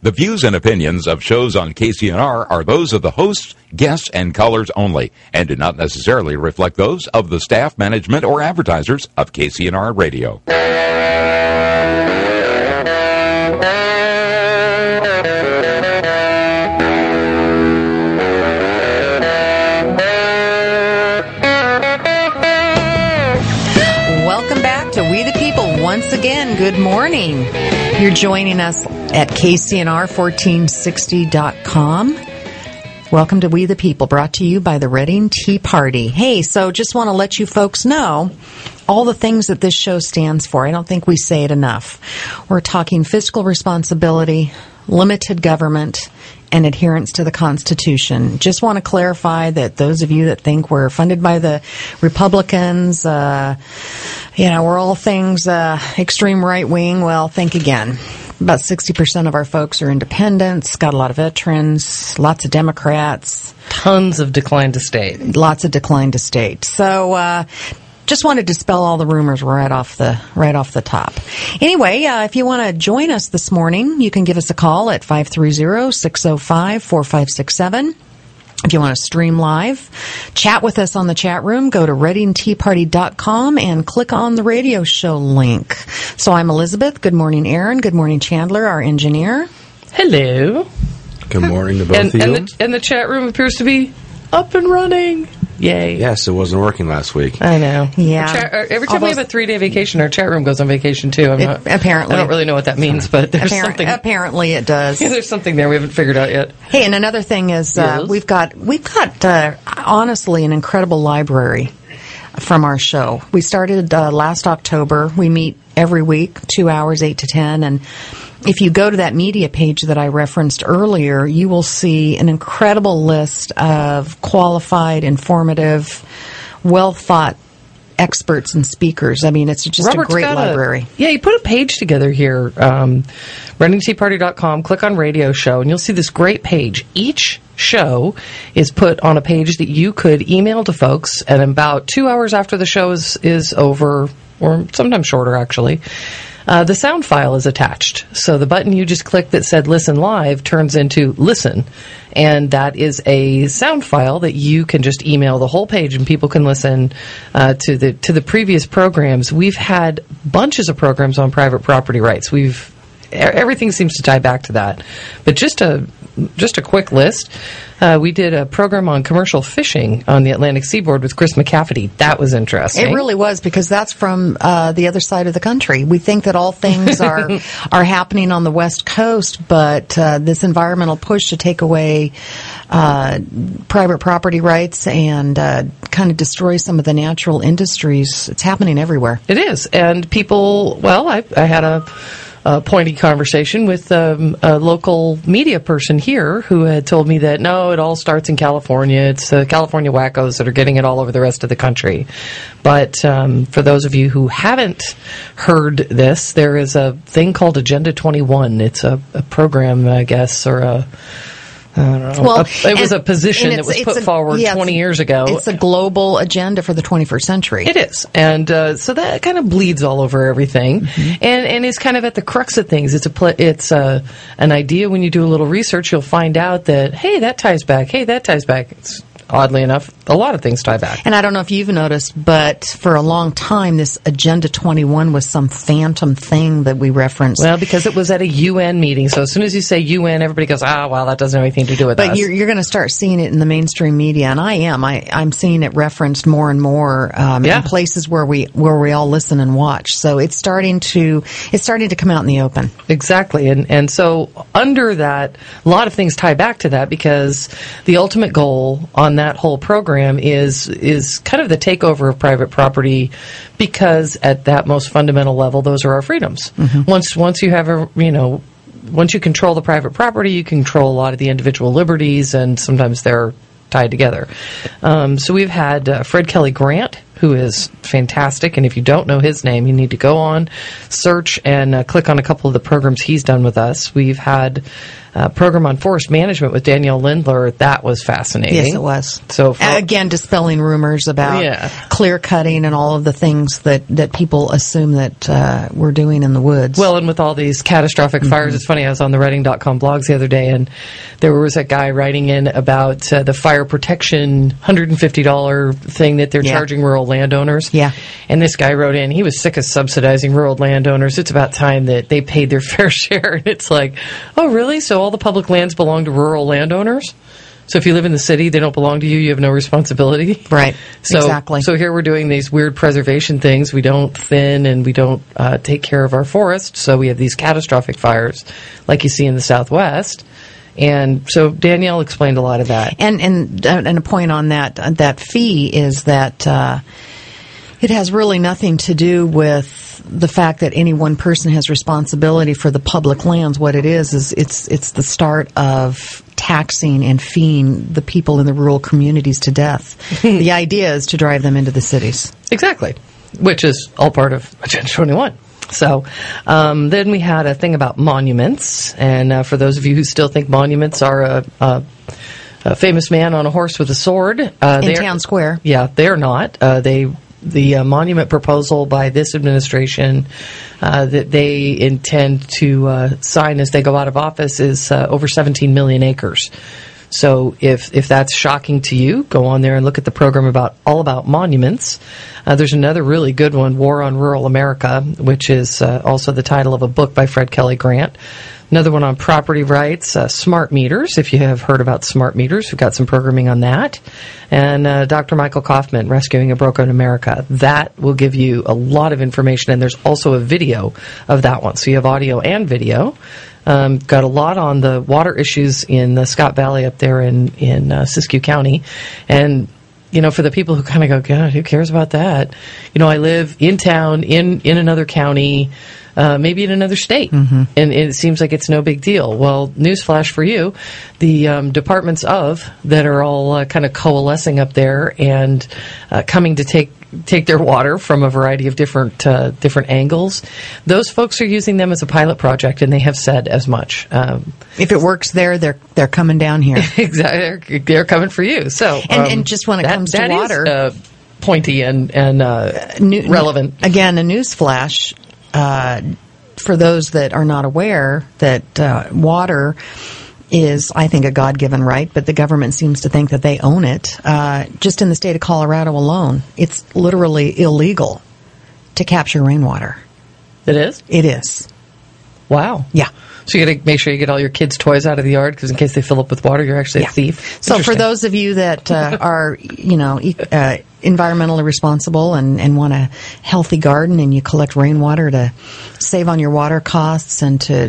The views and opinions of shows on KCNR are those of the hosts, guests, and callers only, and do not necessarily reflect those of the staff, management, or advertisers of KCNR Radio. Welcome back to We the People. Once again, good morning. You're joining us at KCNR1460.com. Welcome to We the People, brought to you by the Reading Tea Party. Hey, so just want to let you folks know all the things that this show stands for. I don't think we say it enough. We're talking fiscal responsibility, limited government, and adherence to the Constitution. Just want to clarify that those of you that think we're funded by the Republicans, we're all things extreme right wing, well, think again. About 60% of our folks are independents, got a lot of veterans, lots of Democrats. Tons of decline to state. Lots of decline to state. So, just wanted to dispel all the rumors right off the top. Anyway, if you want to join us this morning, you can give us a call at 530-605-4567. If you want to stream live, chat with us on the chat room, go to readingteaparty.com and click on the radio show link. So I'm Elizabeth. Good morning, Aaron. Good morning, Chandler, our engineer. Hello. Good morning to both of you. And the chat room appears to be up and running. Yay. Yes, it wasn't working last week. I know. Yeah. Every time we have a 3-day vacation, our chat room goes on vacation, too. Apparently. I don't really know what that means, but there's something. Apparently it does. Yeah, there's something there we haven't figured out yet. Hey, and another thing is we've got honestly an incredible library from our show. We started last October. We meet every week, 2 hours, 8 to 10, and if you go to that media page that I referenced earlier, you will see an incredible list of qualified, informative, well-thought experts and speakers. I mean, it's just a great library. You put a page together here, readingteaparty.com, click on radio show, and you'll see this great page. Each show is put on a page that you could email to folks, and about 2 hours after the show is over, or sometimes shorter, actually, the sound file is attached. So the button you just clicked that said Listen Live turns into Listen. And that is a sound file that you can just email the whole page and people can listen to the previous programs. We've had bunches of programs on private property rights. Everything seems to tie back to that. But just a quick list. We did a program on commercial fishing on the Atlantic seaboard with Chris McCafferty. That was interesting. It really was, because that's from the other side of the country. We think that all things are happening on the West Coast, but this environmental push to take away private property rights and kind of destroy some of the natural industries, it's happening everywhere. It is. And people, I had a pointy conversation with a local media person here who had told me that, no, it all starts in California. It's California wackos that are getting it all over the rest of the country. But for those of you who haven't heard this, there is a thing called Agenda 21. It's a program, I guess, or I don't know. Well, it was a position that was put forward 20 years ago. It's a global agenda for the 21st century. It is. And so that kind of bleeds all over everything and is kind of at the crux of things. It's an idea. When you do a little research, you'll find out that, hey, that ties back. Hey, that ties back. It's, oddly enough, a lot of things tie back. And I don't know if you've noticed, but for a long time, this Agenda 21 was some phantom thing that we referenced. Well, because it was at a UN meeting. So as soon as you say UN, everybody goes, well, that doesn't have anything to do with us. But you're going to start seeing it in the mainstream media, and I'm seeing it referenced more and more in places where we all listen and watch. So it's starting to come out in the open. Exactly. And so under that, a lot of things tie back to that, because the ultimate goal on that whole program is kind of the takeover of private property, because at that most fundamental level, those are our freedoms. Once you have once you control the private property, you control a lot of the individual liberties, and sometimes they're tied together. So we've had Fred Kelly Grant who is fantastic. And if you don't know his name, you need to go on, search, and click on a couple of the programs he's done with us. We've had a program on forest management with Danielle Lindler. That was fascinating. Yes, it was. So again, dispelling rumors about clear cutting and all of the things that people assume that we're doing in the woods. Well, and with all these catastrophic fires, it's funny, I was on the Reading.com blogs the other day, and there was a guy writing in about the fire protection $150 thing that they're charging rural landowners. Yeah. And this guy wrote in, he was sick of subsidizing rural landowners. It's about time that they paid their fair share. And it's like, oh, really? So all the public lands belong to rural landowners? So if you live in the city, they don't belong to you. You have no responsibility. Right. So, exactly. So here we're doing these weird preservation things. We don't thin and we don't take care of our forests. So we have these catastrophic fires like you see in the Southwest. And so Danielle explained a lot of that. And a point on that fee is that it has really nothing to do with the fact that any one person has responsibility for the public lands. What it is it's the start of taxing and feeing the people in the rural communities to death. The idea is to drive them into the cities. Exactly, which is all part of Agenda 21. So then we had a thing about monuments, and for those of you who still think monuments are a famous man on a horse with a sword. In Town Square. Yeah, they're not. The monument proposal by this administration that they intend to sign as they go out of office is over 17 million acres. So if that's shocking to you, go on there and look at the program all about monuments. There's another really good one, War on Rural America, which is also the title of a book by Fred Kelly Grant. Another one on property rights, smart meters, if you have heard about smart meters. We've got some programming on that. And Dr. Michael Kaufman, Rescuing a Broken America. That will give you a lot of information, and there's also a video of that one. So you have audio and video. Got a lot on the water issues in the Scott Valley up there in Siskiyou County. And, for the people who kind of go, God, who cares about that? I live in town, in another county, maybe in another state, and it seems like it's no big deal. Well, newsflash for you, the departments that are all kind of coalescing up there and coming to take their water from a variety of different angles, those folks are using them as a pilot project, and they have said as much. If it works there, they're coming down here. Exactly, they're coming for you. So, and just when it comes to water, is, pointy and relevant. Again, a news flash. For those that are not aware that water is, I think, a God-given right, but the government seems to think that they own it. Just in the state of Colorado alone, it's literally illegal to capture rainwater. It is? It is. Wow. Yeah. So you got to make sure you get all your kids' toys out of the yard, because in case they fill up with water, you're actually a thief. So for those of you that are, environmentally responsible and want a healthy garden, and you collect rainwater to save on your water costs and to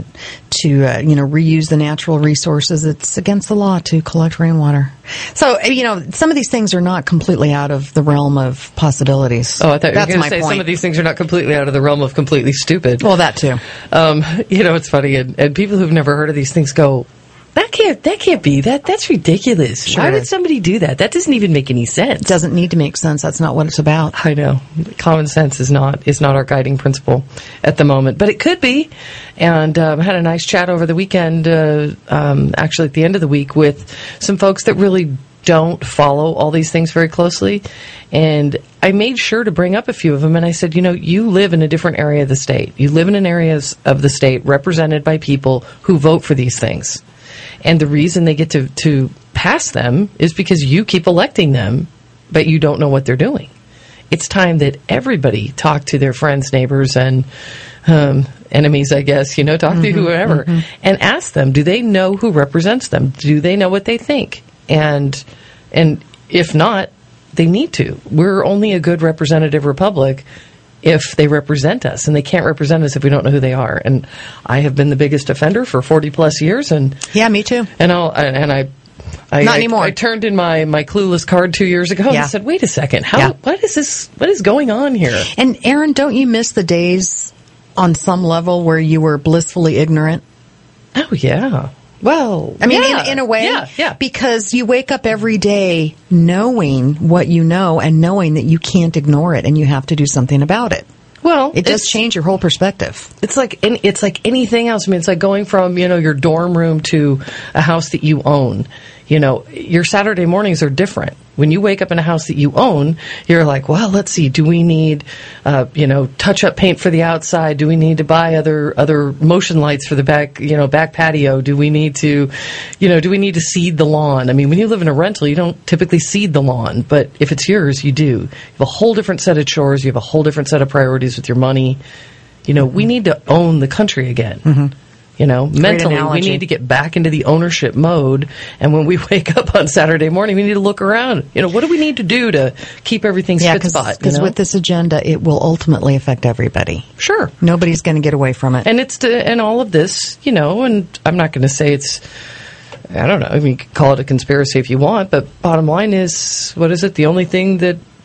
reuse the natural resources, it's against the law to collect rainwater. So, some of these things are not completely out of the realm of possibilities. Oh, I thought you were going to say some of these things are not completely out of the realm of completely stupid. Well, that too. It's funny, and people who've never heard of these things go, That can't be. That's ridiculous. Sure. Why would somebody do that? That doesn't even make any sense. It doesn't need to make sense. That's not what it's about. I know. Common sense is not our guiding principle at the moment, but it could be. And I had a nice chat over the weekend, actually at the end of the week, with some folks that really don't follow all these things very closely. And I made sure to bring up a few of them, and I said, you live in a different area of the state. You live in an area of the state represented by people who vote for these things. And the reason they get to pass them is because you keep electing them, but you don't know what they're doing. It's time that everybody talk to their friends, neighbors, and enemies, I guess, talk to whoever, and ask them, do they know who represents them? Do they know what they think? And if not, they need to. We're only a good representative republic if they represent us, and they can't represent us if we don't know who they are. And I have been the biggest offender for 40 plus years, and yeah, me too. And not anymore. I turned in my clueless card 2 years ago, and I said, "Wait a second, what is this? What is going on here?" And Aaron, don't you miss the days on some level where you were blissfully ignorant? Oh yeah. Well, I mean, in a way, because you wake up every day knowing what you know and knowing that you can't ignore it and you have to do something about it. Well, it does change your whole perspective. It's like anything else. I mean, it's like going from, your dorm room to a house that you own. Your Saturday mornings are different. When you wake up in a house that you own, you're like, well, let's see, do we need, touch-up paint for the outside? Do we need to buy other motion lights for the back patio? Do we need to seed the lawn? I mean, when you live in a rental, you don't typically seed the lawn, but if it's yours, you do. You have a whole different set of chores. You have a whole different set of priorities with your money. We need to own the country again. Mm-hmm. Mentally, we need to get back into the ownership mode. And when we wake up on Saturday morning, we need to look around. What do we need to do to keep everything spot? Because with this agenda, it will ultimately affect everybody. Sure. Nobody's going to get away from it. And all of this, and I'm not going to say it's, I don't know, I mean, you can call it a conspiracy if you want, but bottom line is, what is it? The only thing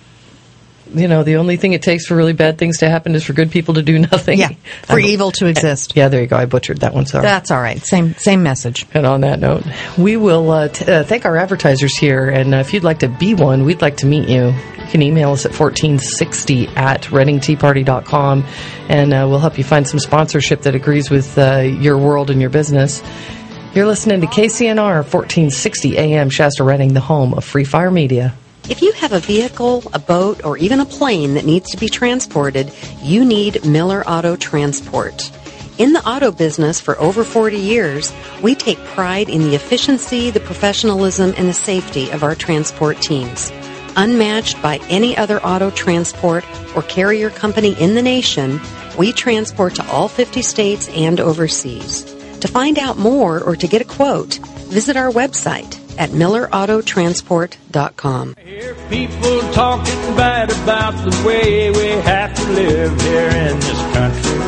it takes for really bad things to happen is for good people to do nothing. Yeah, for evil to exist. Yeah, there you go. I butchered that one, sorry. That's all right. Same message. And on that note, we will thank our advertisers here, and if you'd like to be one, we'd like to meet you. You can email us at 1460@readingteaparty.com, and we'll help you find some sponsorship that agrees with your world and your business. You're listening to KCNR 1460 AM Shasta Reading, the home of Free Fire Media. If you have a vehicle, a boat, or even a plane that needs to be transported, you need Miller Auto Transport. In the auto business for over 40 years, we take pride in the efficiency, the professionalism, and the safety of our transport teams. Unmatched by any other auto transport or carrier company in the nation, we transport to all 50 states and overseas. To find out more or to get a quote, visit our website at millerAutoTransport.com. I hear people talking bad about the way we have to live here in this country.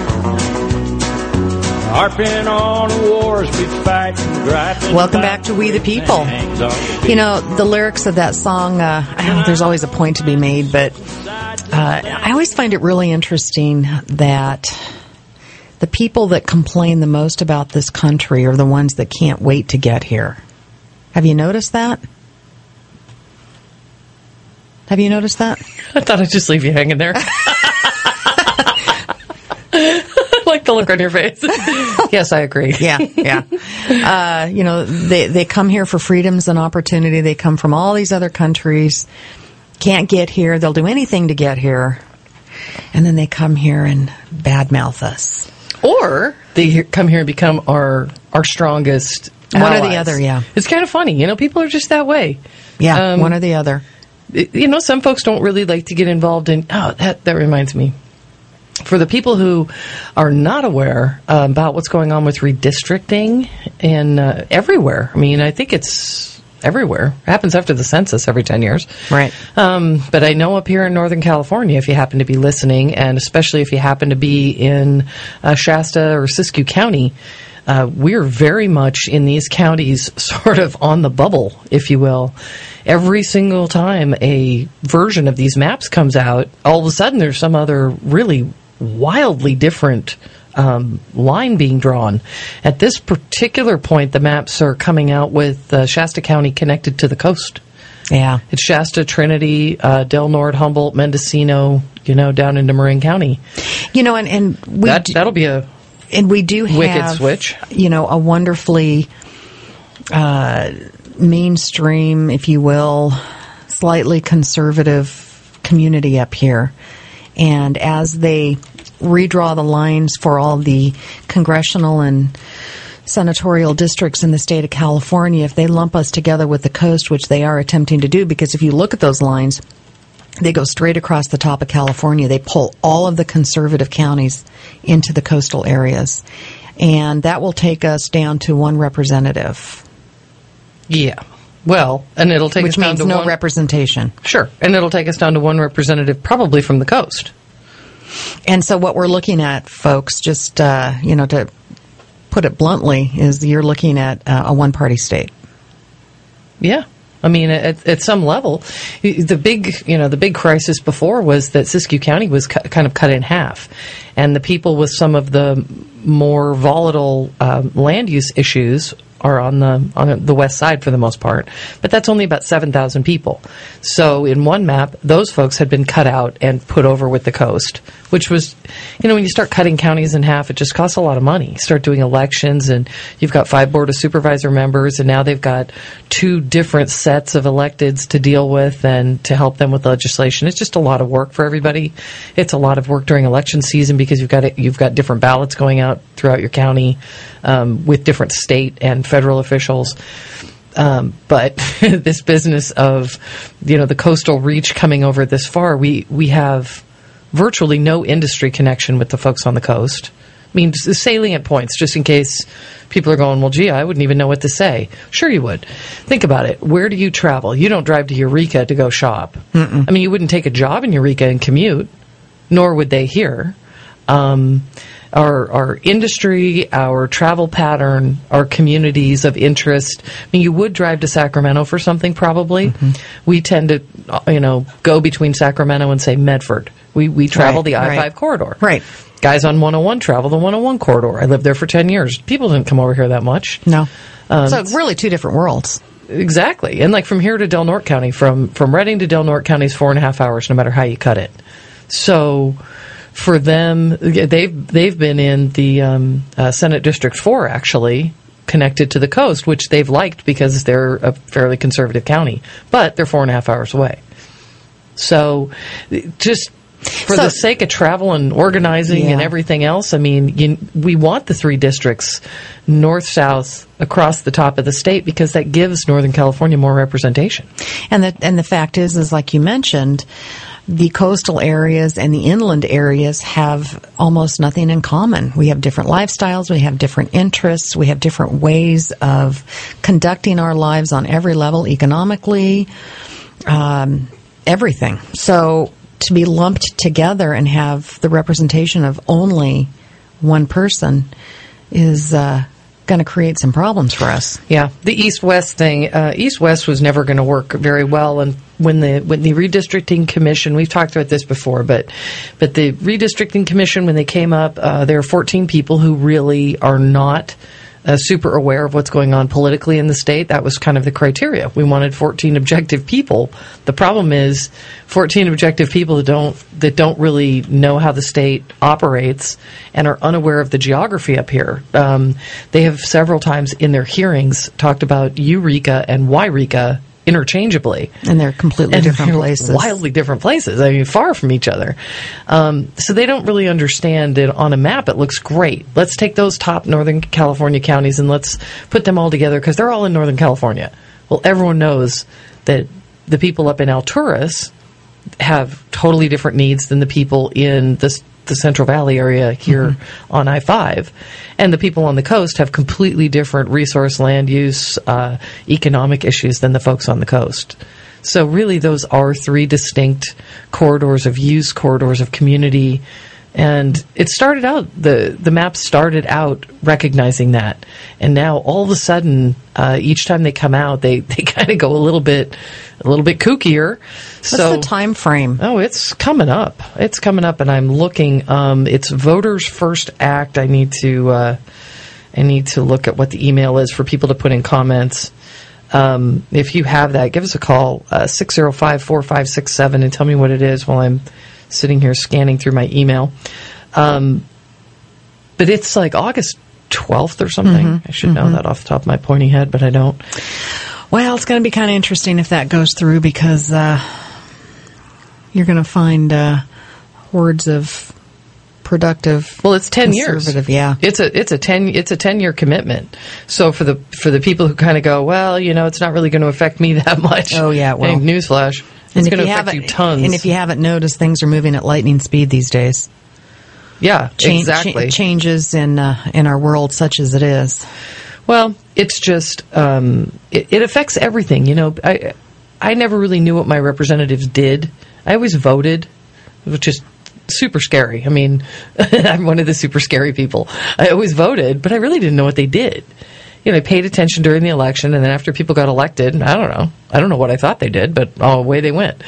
Harping on wars we fight and griping. Welcome back to We the People. The lyrics of that song, there's always a point to be made, but I always find it really interesting that the people that complain the most about this country are the ones that can't wait to get here. Have you noticed that? I thought I'd just leave you hanging there. Like the look on your face. Yes, I agree. Yeah. They come here for freedoms and opportunity. They come from all these other countries, can't get here. They'll do anything to get here. And then they come here and badmouth us. Or they come here and become our strongest one or the other, yeah. It's kind of funny. People are just that way. Yeah, one or the other. Some folks don't really like to get involved in... Oh, that reminds me. For the people who are not aware about what's going on with redistricting and everywhere, I mean, I think it's everywhere. It happens after the census every 10 years. Right. But I know up here in Northern California, if you happen to be listening, and especially if you happen to be in Shasta or Siskiyou County... we're very much in these counties sort of on the bubble, if you will. Every single time a version of these maps comes out, all of a sudden there's some other really wildly different line being drawn. At this particular point, the maps are coming out with Shasta County connected to the coast. Yeah. It's Shasta, Trinity, Del Norte, Humboldt, Mendocino, down into Marin County. And that'll be a... And we do have, wicked switch. A wonderfully mainstream, if you will, slightly conservative community up here. And as they redraw the lines for all the congressional and senatorial districts in the state of California, if they lump us together with the coast, which they are attempting to do, because if you look at those lines, they go straight across the top of California. They pull all of the conservative counties into the coastal areas. And that will take us down to one representative. Yeah. Well, and it'll take us down to no one representation. Sure. And it'll take us down to one representative probably from the coast. And so what we're looking at, folks, just, to put it bluntly, is you're looking at a one-party state. Yeah. I mean, at some level, the big crisis before was that Siskiyou County was kind of cut in half, and the people with some of the more volatile land use issues are on the west side for the most part, but that's only about 7,000 people. So in one map, those folks had been cut out and put over with the coast, which was, when you start cutting counties in half, it just costs a lot of money. You start doing elections, and you've got 5 Board of Supervisor members, and now they've got 2 different sets of electeds to deal with and to help them with legislation. It's just a lot of work for everybody. It's a lot of work during election season because you've got different ballots going out throughout your county with different state and federal officials. But this business of, the coastal reach coming over this far, we have virtually no industry connection with the folks on the coast. I mean, the salient points, just in case people are going, well, gee, I wouldn't even know what to say. Sure you would. Think about it. Where do you travel? You don't drive to Eureka to go shop. Mm-mm. I mean, you wouldn't take a job in Eureka and commute, nor would they here. Our industry, our travel pattern, our communities of interest. I mean, you would drive to Sacramento for something probably. Mm-hmm. We tend to, go between Sacramento and, say, Medford. We travel the I-5 corridor. Right. Guys on 101 travel the 101 corridor. I lived there for 10 years. People didn't come over here that much. No. So really 2 different worlds. Exactly. And like from here to Del Norte County, from Redding to Del Norte County is 4.5 hours, no matter how you cut it. So for them, they've been in the Senate District 4, actually, connected to the coast, which they've liked because they're a fairly conservative county. But they're 4.5 hours away. So just for the sake of travel and organizing and everything else, I mean, we want the 3 districts, north, south, across the top of the state, because that gives Northern California more representation. And the fact is like you mentioned, the coastal areas and the inland areas have almost nothing in common. We have different lifestyles, we have different interests, we have different ways of conducting our lives on every level, economically, everything. So to be lumped together and have the representation of only one person is going to create some problems for us. Yeah, the East-West thing. East-West was never going to work very well, and when the redistricting commission, we've talked about this before, but the redistricting commission, when they came up, there are 14 people who really are not super aware of what's going on politically in the state. That was kind of the criteria. We wanted 14 objective people. The problem is 14 objective people that don't really know how the state operates and are unaware of the geography up here. They have several times in their hearings talked about Eureka and Yreka interchangeably. And they're completely different places. Wildly different places. I mean, far from each other. So they don't really understand it. On a map, it looks great. Let's take those top Northern California counties and let's put them all together because they're all in Northern California. Well, everyone knows that the people up in Alturas have totally different needs than the people in the Central Valley area here on I-5. And the people on the coast have completely different resource, land use, economic issues than the folks on the coast. So really those are 3 distinct corridors of use, corridors of community. And it started out, the map started out recognizing that. And now all of a sudden, each time they come out, they kind of go a little bit kookier. What's the time frame? Oh, it's coming up. It's coming up, and I'm looking. It's Voters First Act. I need to look at what the email is for people to put in comments. If you have that, give us a call, 605-4567, and tell me what it is while I'm sitting here scanning through my email. But it's like August 12th or something. I should know that off the top of my pointy head, but I don't. Well, it's going to be kind of interesting if that goes through because you're going to find hordes of productive. Well, it's 10 years. Yeah, it's a 10-year commitment. So for the people who kind of go, well, it's not really going to affect me that much. Oh yeah, well, newsflash. It's going to affect you tons. And if you haven't noticed, things are moving at lightning speed these days. Yeah, exactly. Changes in our world, such as it is. Well, it's just it affects everything. I never really knew what my representatives did. I always voted, which is super scary. I mean, I'm one of the super scary people. I always voted, but I really didn't know what they did. I paid attention during the election, and then after people got elected, I don't know. I don't know what I thought they did, but away they went.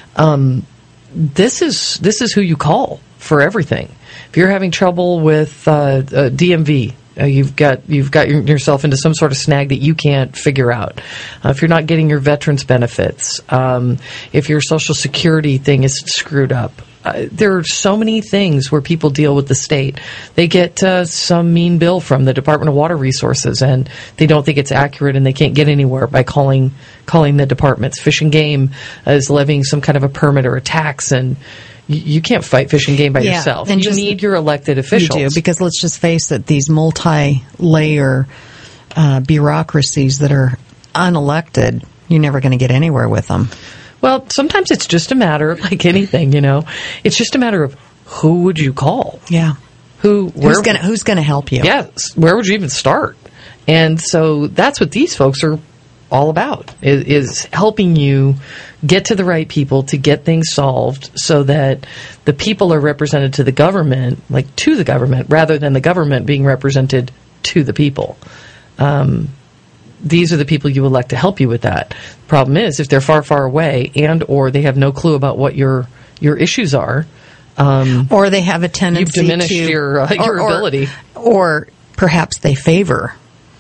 This is who you call for everything. If you're having trouble with DMV, You've got yourself into some sort of snag that you can't figure out. If you're not getting your veterans benefits, if your Social Security thing is screwed up, there are so many things where people deal with the state. They get some mean bill from the Department of Water Resources, and they don't think it's accurate, and they can't get anywhere by calling the departments. Fish and Game is levying some kind of a permit or a tax, and you can't fight Fish and Game by yourself. And you need your elected officials. You do, because let's just face it, these multi-layer bureaucracies that are unelected, you're never going to get anywhere with them. Well, sometimes it's just a matter of, like anything, it's just a matter of who would you call? Yeah. Who's going to help you? Yes. Where would you even start? And so that's what these folks are all about, is helping you get to the right people to get things solved so that the people are represented to the government, rather than the government being represented to the people. These are the people you elect to help you with that. The problem is, if they're far, far away and or they have no clue about what your issues are, or they have a tendency you've diminished your ability. Or perhaps they favor.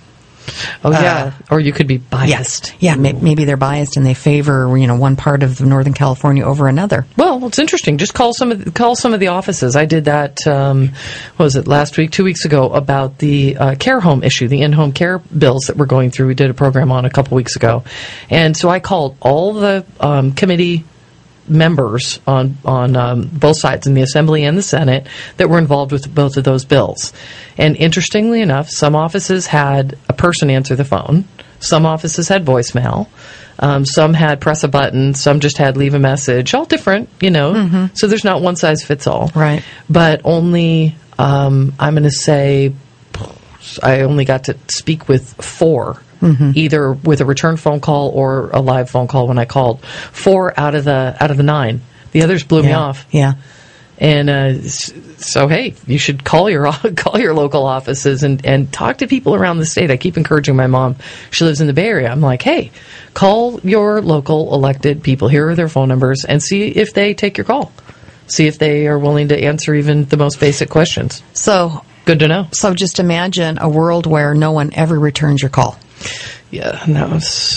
Or you could be biased. Yeah, maybe they're biased and they favor one part of Northern California over another. Well, it's interesting. Just call some of the offices. I did that. What was it, last week, 2 weeks ago, about the care home issue, the in-home care bills that we're going through. We did a program on a couple weeks ago, and so I called all the committee members on both sides, in the Assembly and the Senate, that were involved with both of those bills. And interestingly enough, some offices had a person answer the phone, some offices had voicemail, some had press a button, some just had leave a message, all different, so there's not one size fits all. Right. But only, I'm going to say, I only got to speak with 4. Mm-hmm. Either with a return phone call or a live phone call when I called. 4 out of the 9. The others blew me off. Yeah. And so, hey, you should call your local offices and talk to people around the state. I keep encouraging my mom. She lives in the Bay Area. I'm like, hey, call your local elected people. Here are their phone numbers, and see if they take your call. See if they are willing to answer even the most basic questions. So good to know. So just imagine a world where no one ever returns your call. Yeah, no,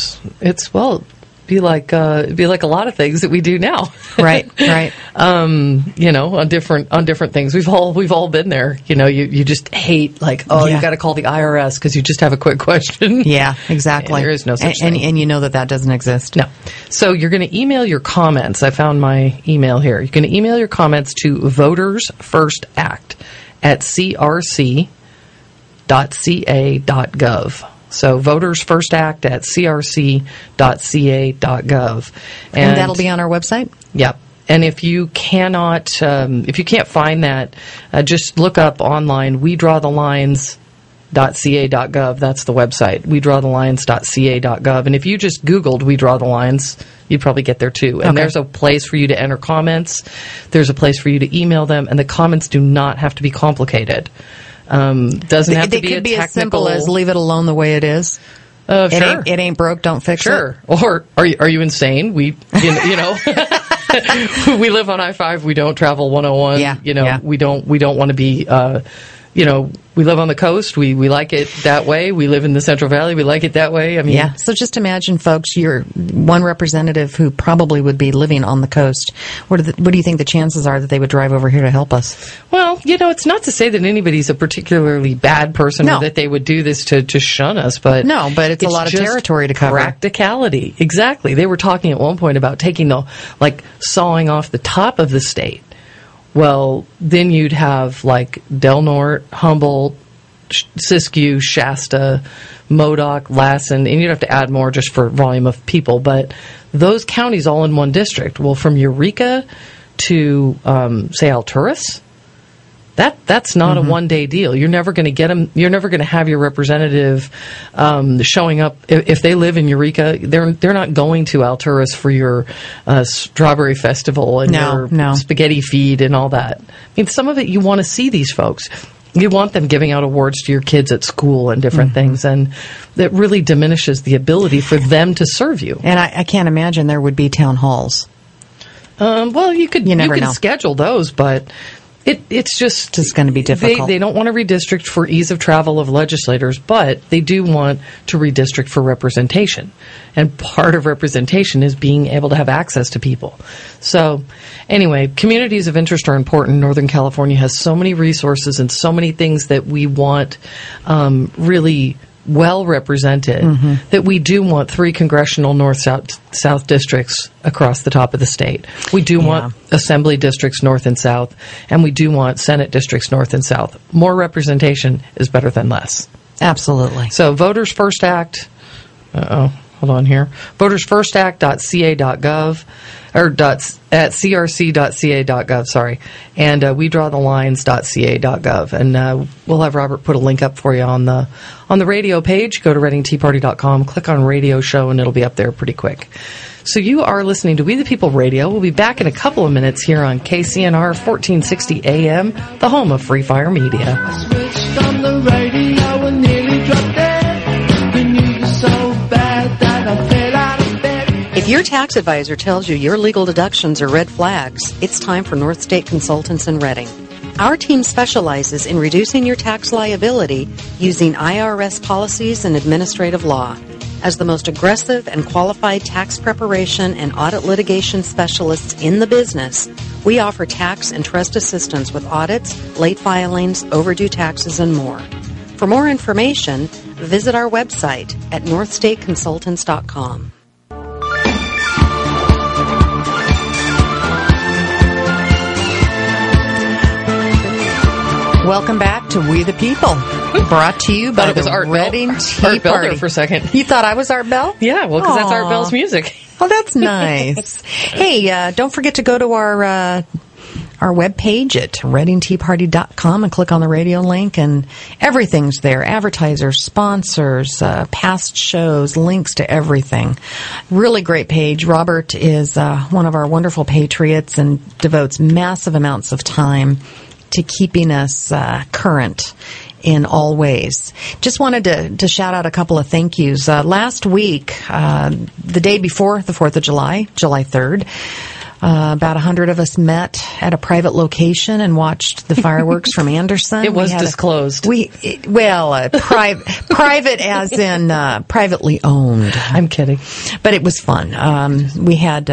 be like a lot of things that we do now. Right. On different things. We've all been there. You just hate you've got to call the IRS because you just have a quick question. Yeah, exactly. And there is no such thing. And you know that doesn't exist. No. So you're going to email your comments. I found my email here. You're going to email your comments to Voters First Act at crc.ca.gov. So Voters First Act at crc.ca.gov. And that'll be on our website? Yep. And if you can't find that, just look up online, wedrawthelines.ca.gov. That's the website, wedrawthelines.ca.gov. And if you just Googled We Draw the Lines, you'd probably get there too. And there's a place for you to enter comments. There's a place for you to email them. And the comments do not have to be complicated. Doesn't have to be a technical. They could be as simple as leave it alone the way it is. Sure. It ain't broke, don't fix it. Sure. Or are you insane? We we live on I-5. We don't travel 101. Yeah. We don't want to be. We live on the coast. We like it that way. We live in the Central Valley. We like it that way. I mean, yeah. So just imagine, folks, you're one representative who probably would be living on the coast. What do you think the chances are that they would drive over here to help us? Well, it's not to say that anybody's a particularly bad person or that they would do this to shun us, but no, but it's a lot of territory to cover. Practicality, exactly. They were talking at one point about taking sawing off the top of the state. Well, then you'd have Del Norte, Humboldt, Siskiyou, Shasta, Modoc, Lassen, and you'd have to add more just for volume of people. But those counties all in one district. Well, from Eureka to, say, Alturas, that's not a one-day deal. You're never going to get them. You're never going to have your representative showing up if they live in Eureka. They're not going to Alturas for your strawberry festival and your spaghetti feed and all that. I mean, some of it you want to see these folks. You want them giving out awards to your kids at school and different things, and that really diminishes the ability for them to serve you. And I can't imagine there would be town halls. Well, you could schedule those, but It's just going to be difficult. They don't want to redistrict for ease of travel of legislators, but they do want to redistrict for representation. And part of representation is being able to have access to people. So anyway, communities of interest are important. Northern California has so many resources and so many things that we want really well represented, that we do want 3 congressional north-south districts across the top of the state. We do want assembly districts north and south, and we do want Senate districts north and south. More representation is better than less. Absolutely. So Voters First Act, hold on here, votersfirstact.ca.gov, or at crc.ca.gov, sorry, and wedrawthelines.ca.gov, and we'll have Robert put a link up for you on the radio page. Go to ReadingTeaParty.com, click on radio show, and it'll be up there pretty quick. So you are listening to We the People Radio. We'll be back in a couple of minutes here on KCNR 1460 AM, the home of Free Fire Media. I switched on the radio and nearly dropped dead. The news was so bad that I fell out of bed. If your tax advisor tells you your legal deductions are red flags, it's time for North State Consultants in Reading. Our team specializes in reducing your tax liability using IRS policies and administrative law. As the most aggressive and qualified tax preparation and audit litigation specialists in the business, we offer tax and trust assistance with audits, late filings, overdue taxes, and more. For more information, visit our website at northstateconsultants.com. Welcome back to We the People, brought to you by the Reading Tea Party. For a second. You thought I was Art Bell? Yeah, well, because that's Art Bell's music. Oh, that's nice. Hey, don't forget to go to our webpage at readingteaparty.com and click on the radio link, and everything's there. Advertisers, sponsors, past shows, links to everything. Really great page. Robert is one of our wonderful patriots and devotes massive amounts of time to keeping us current in all ways. Just wanted to shout out a couple of thank yous. Last week, the day before the 4th of July, July 3rd, about 100 of us met at a private location and watched the fireworks from Anderson. It was disclosed. Private as in privately owned. I'm kidding. But it was fun. We had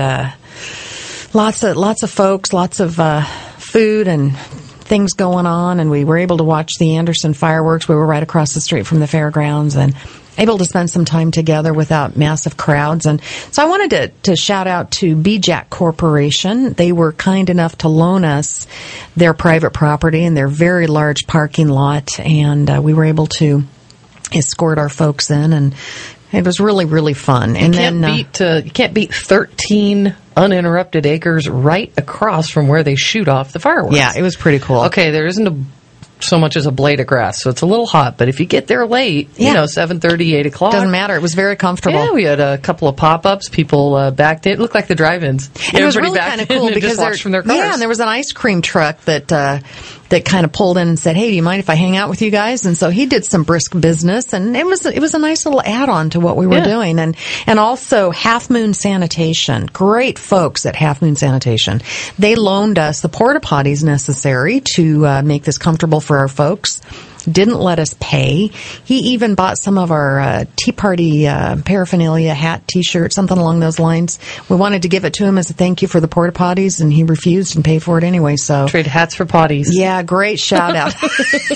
lots of folks, lots of food and things going on, and we were able to watch the Anderson fireworks. We were right across the street from the fairgrounds and able to spend some time together without massive crowds. And so I wanted to shout out to BJAC Corporation. They were kind enough to loan us their private property and their very large parking lot, and we were able to escort our folks in, and it was really, really fun. And you can't beat 13 uninterrupted acres right across from where they shoot off the fireworks. Yeah, it was pretty cool. Okay, there isn't so much as a blade of grass, so it's a little hot, but if you get there late, 7:30, 8 o'clock. Doesn't matter. It was very comfortable. Yeah, we had a couple of pop-ups. People backed in. It looked like the drive-ins. And it was really kind of cool because just from their cars. Yeah, and there was an ice cream truck that kind of pulled in and said, "Hey, do you mind if I hang out with you guys?" And so he did some brisk business, and it was a nice little add-on to what we were doing. And also Half Moon Sanitation, great folks at Half Moon Sanitation. They loaned us the porta potties necessary to make this comfortable for our folks. Didn't let us pay. He even bought some of our Tea Party paraphernalia, hat, T-shirt, something along those lines. We wanted to give it to him as a thank you for the porta potties, and he refused and paid for it anyway. So trade hats for potties. Yeah, great shout out to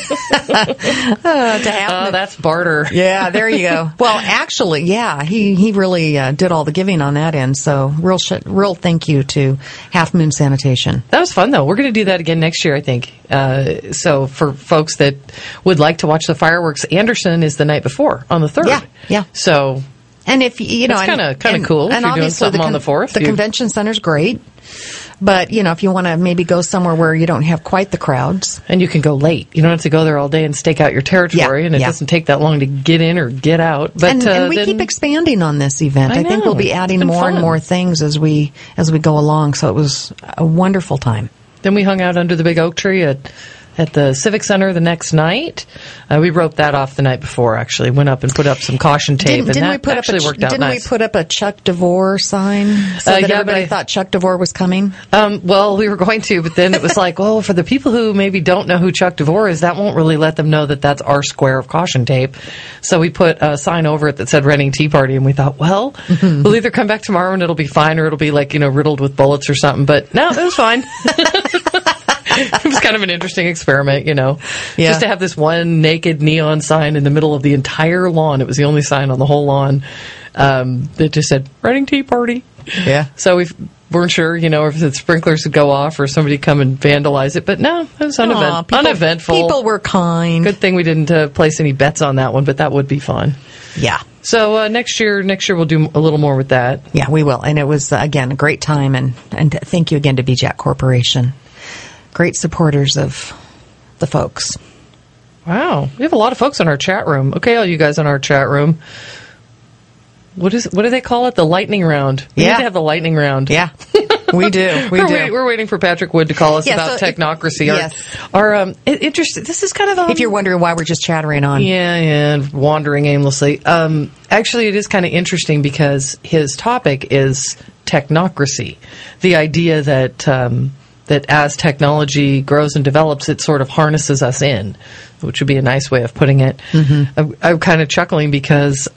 Half Moon. That's barter. Yeah, there you go. Well, actually, yeah, he really did all the giving on that end. So real thank you to Half Moon Sanitation. That was fun though. We're going to do that again next year, I think. So for folks that would like to watch the fireworks, Anderson is the night before on the 3rd. Yeah. So, and if you know, it's kind of cool. And if you're doing something on the 4th, the convention center's great. But if you want to maybe go somewhere where you don't have quite the crowds, and you can go late, you don't have to go there all day and stake out your territory, and it doesn't take that long to get in or get out. But and we keep expanding on this event. I think we'll be adding more and more things as we go along. So it was a wonderful time. Then we hung out under the big oak tree at at the Civic Center the next night. We roped that off the night before, actually. Went up and put up some caution tape, and that actually worked out nice. Didn't we put up a Chuck DeVore sign so that everybody thought Chuck DeVore was coming? Well, we were going to, but then it was like, well, for the people who maybe don't know who Chuck DeVore is, that won't really let them know that that's our square of caution tape. So we put a sign over it that said Reading Tea Party, and we thought, well, we'll either come back tomorrow and it'll be fine, or it'll be like, riddled with bullets or something. But no, it was fine. It was kind of an interesting experiment, just to have this one naked neon sign in the middle of the entire lawn. It was the only sign on the whole lawn that just said Reading Tea Party. Yeah. So we weren't sure, if the sprinklers would go off or somebody come and vandalize it. But no, it was uneventful. People were kind. Good thing we didn't place any bets on that one, but that would be fun. Yeah. So next year we'll do a little more with that. Yeah, we will. And it was, again, a great time. And thank you again to BJAC Corporation. Great supporters of the folks. Wow. We have a lot of folks in our chat room. Okay, all you guys in our chat room. What do they call it? The lightning round. We need to have the lightning round. Yeah. We do. We're waiting for Patrick Wood to call us about technocracy. Interesting. This is kind of if you're wondering why we're just chattering on. Yeah, wandering aimlessly. Actually, it is kind of interesting because his topic is technocracy. The idea that as technology grows and develops, it sort of harnesses us in, which would be a nice way of putting it. Mm-hmm. I'm kind of chuckling because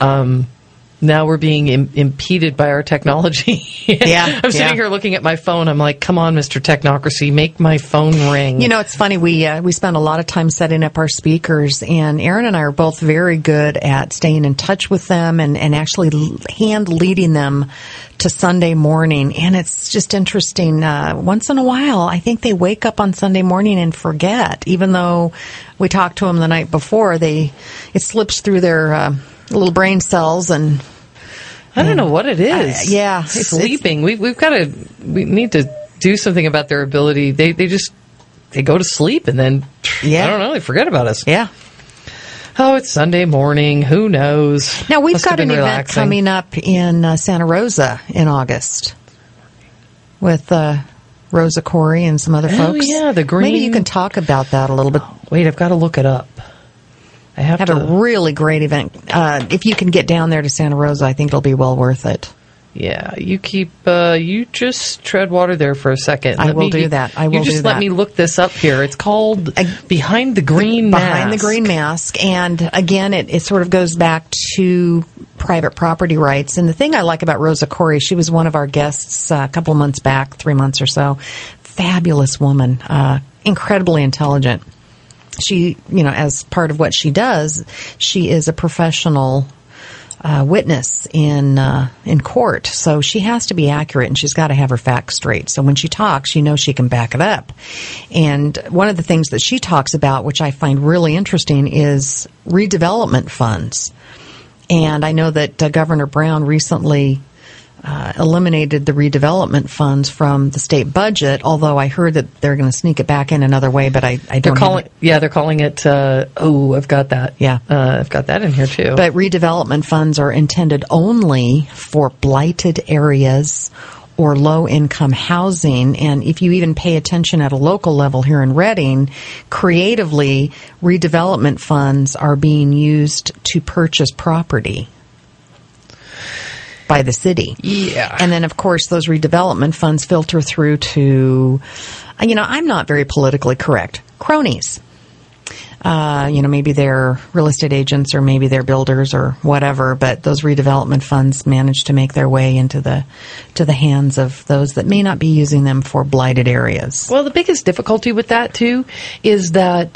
now we're being impeded by our technology. I'm sitting here looking at my phone. I'm like, come on, Mr. Technocracy, make my phone ring. It's funny. We spend a lot of time setting up our speakers, and Aaron and I are both very good at staying in touch with them and actually hand leading them to Sunday morning. And it's just interesting. Once in a while, I think they wake up on Sunday morning and forget, even though we talked to them the night before. It slips through their little brain cells, and I don't know what it is. Sleeping. We need to do something about their ability. They go to sleep and then I don't know, they forget about us. Yeah. Oh, it's Sunday morning. Who knows? Now we've got an event coming up in Santa Rosa in August with Rosa Corey and some other folks. Yeah, the green. Maybe you can talk about that a little bit. Wait, I've got to look it up. I have a really great event. If you can get down there to Santa Rosa, I think it'll be well worth it. Yeah, you just tread water there for a second. I will do that. You just let me look this up here. It's called Behind the Green Mask. Behind the Green Mask. And again, it sort of goes back to private property rights. And the thing I like about Rosa Corey, she was one of our guests a couple of months back, 3 months or so. Fabulous woman, incredibly intelligent. She, as part of what she does, she is a professional witness in court. So she has to be accurate, and she's got to have her facts straight. So when she talks, she can back it up. And one of the things that she talks about, which I find really interesting, is redevelopment funds. And I know that Governor Brown recently eliminated the redevelopment funds from the state budget, although I heard that they're going to sneak it back in another way, but I don't they're calling it, I've got that. Yeah. I've got that in here too. But redevelopment funds are intended only for blighted areas or low-income housing. And if you even pay attention at a local level here in Reading, creatively, redevelopment funds are being used to purchase property by the city. Yeah. And then, of course, those redevelopment funds filter through to, I'm not very politically correct, cronies. Maybe they're real estate agents or maybe they're builders or whatever, but those redevelopment funds manage to make their way into the hands of those that may not be using them for blighted areas. Well, the biggest difficulty with that, too, is that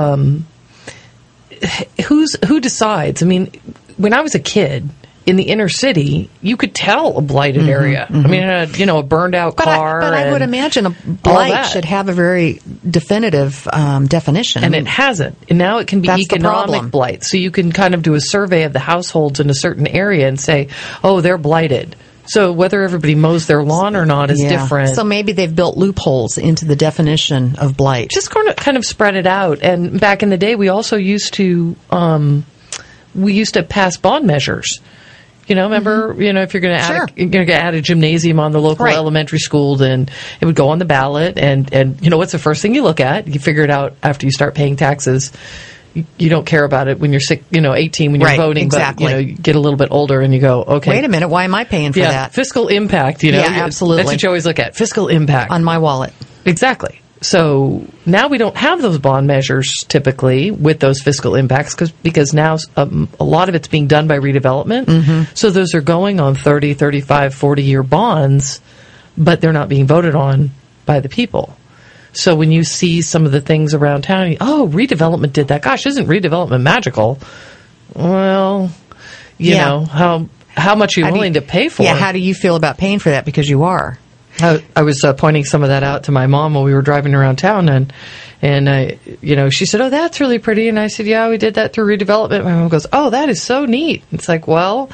who decides? I mean, when I was a kid, in the inner city, you could tell a blighted area. Mm-hmm. I mean, it had, a burned out car. But I would imagine a blight should have a very definitive definition. And it hasn't. And now it can be economic blight. So you can kind of do a survey of the households in a certain area and say, oh, they're blighted. So whether everybody mows their lawn or not is different. So maybe they've built loopholes into the definition of blight. Just kind of spread it out. And back in the day, we also used to pass bond measures. You know, remember, if you're going to add a gymnasium on the local Right. elementary school, then it would go on the ballot. And what's the first thing you look at? You figure it out after you start paying taxes. You don't care about it when you're 18 when you're Right, voting, exactly. but you get a little bit older and you go, okay. Wait a minute, why am I paying for that? Fiscal impact, Yeah, absolutely. That's what you always look at. Fiscal impact. On my wallet. Exactly. So now we don't have those bond measures typically with those fiscal impacts because now a lot of it's being done by redevelopment. Mm-hmm. So those are going on 30, 35, 40-year bonds, but they're not being voted on by the people. So when you see some of the things around town, redevelopment did that. Gosh, isn't redevelopment magical? Well, you know, how much are you willing to pay for it? Yeah, how do you feel about paying for that? Because you are. I was pointing some of that out to my mom while we were driving around town, and she said, "Oh, that's really pretty." And I said, "Yeah, we did that through redevelopment." My mom goes, "Oh, that is so neat." It's like, well,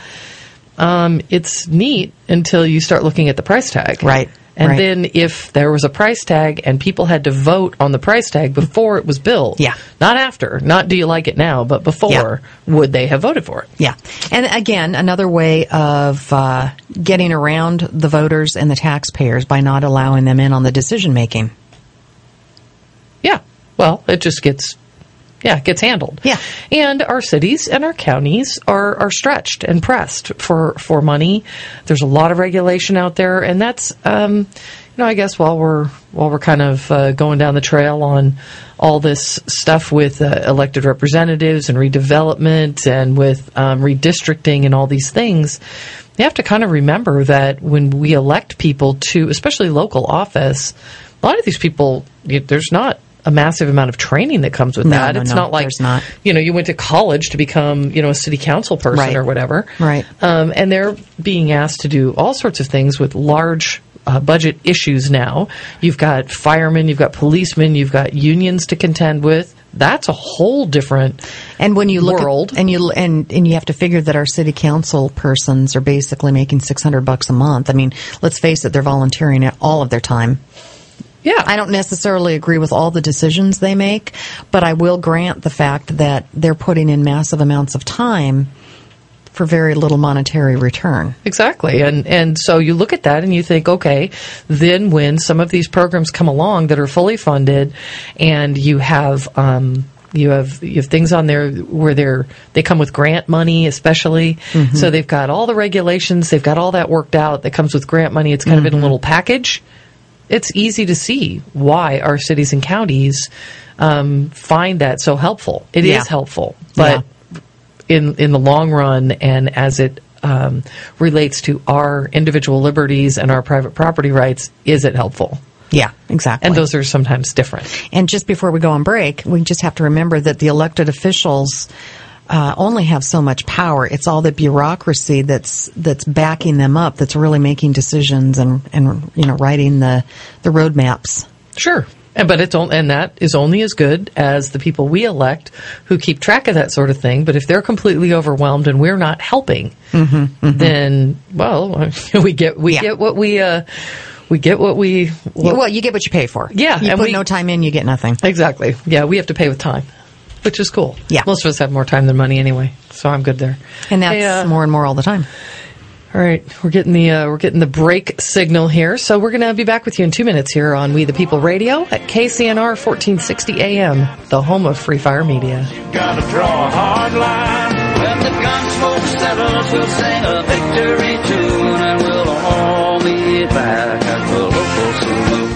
it's neat until you start looking at the price tag, right? And then if there was a price tag and people had to vote on the price tag before it was built, not after, not do you like it now, but before, would they have voted for it? Yeah. And again, another way of getting around the voters and the taxpayers by not allowing them in on the decision making. Yeah. Well, it just gets handled. Yeah. And our cities and our counties are stretched and pressed for money. There's a lot of regulation out there, and that's I guess while we're kind of going down the trail on all this stuff with elected representatives and redevelopment and with redistricting and all these things, you have to kind of remember that when we elect people to, especially local office, a lot of these people, there's not a massive amount of training that comes with that. It's not like, you went to college to become, a city council person or whatever. Right. And they're being asked to do all sorts of things with large budget issues now. You've got firemen, you've got policemen, you've got unions to contend with. That's a whole different and when you look world. And you have to figure that our city council persons are basically making $600 a month. I mean, let's face it, they're volunteering all of their time. Yeah. I don't necessarily agree with all the decisions they make, but I will grant the fact that they're putting in massive amounts of time for very little monetary return. Exactly. And so you look at that and you think, okay, then when some of these programs come along that are fully funded and you have things on there where they come with grant money, especially. Mm-hmm. So they've got all the regulations, they've got all that worked out that comes with grant money. It's kind of in a little package. It's easy to see why our cities and counties find that so helpful. It is helpful, but in the long run, and as it relates to our individual liberties and our private property rights, is it helpful? Yeah, exactly. And those are sometimes different. And just before we go on break, we just have to remember that the elected officials only have so much power. It's all the bureaucracy that's backing them up, that's really making decisions and writing the roadmaps. Sure. But that is only as good as the people we elect who keep track of that sort of thing. But if they're completely overwhelmed and we're not helping, then we get what we. We get what we... Well, you get what you pay for. Yeah. You put no time in, you get nothing. Exactly. Yeah, we have to pay with time, which is cool. Yeah. Most of us have more time than money anyway, so I'm good there. And that's more and more all the time. All right, we're getting the break signal here, so we're going to be back with you in 2 minutes here on We the People Radio at KCNR 1460 AM, the home of Free Fire Media. You gotta draw a hard line. When the gunsmoke settles, we'll sing a victory tune, and we'll all meet back at the local saloon.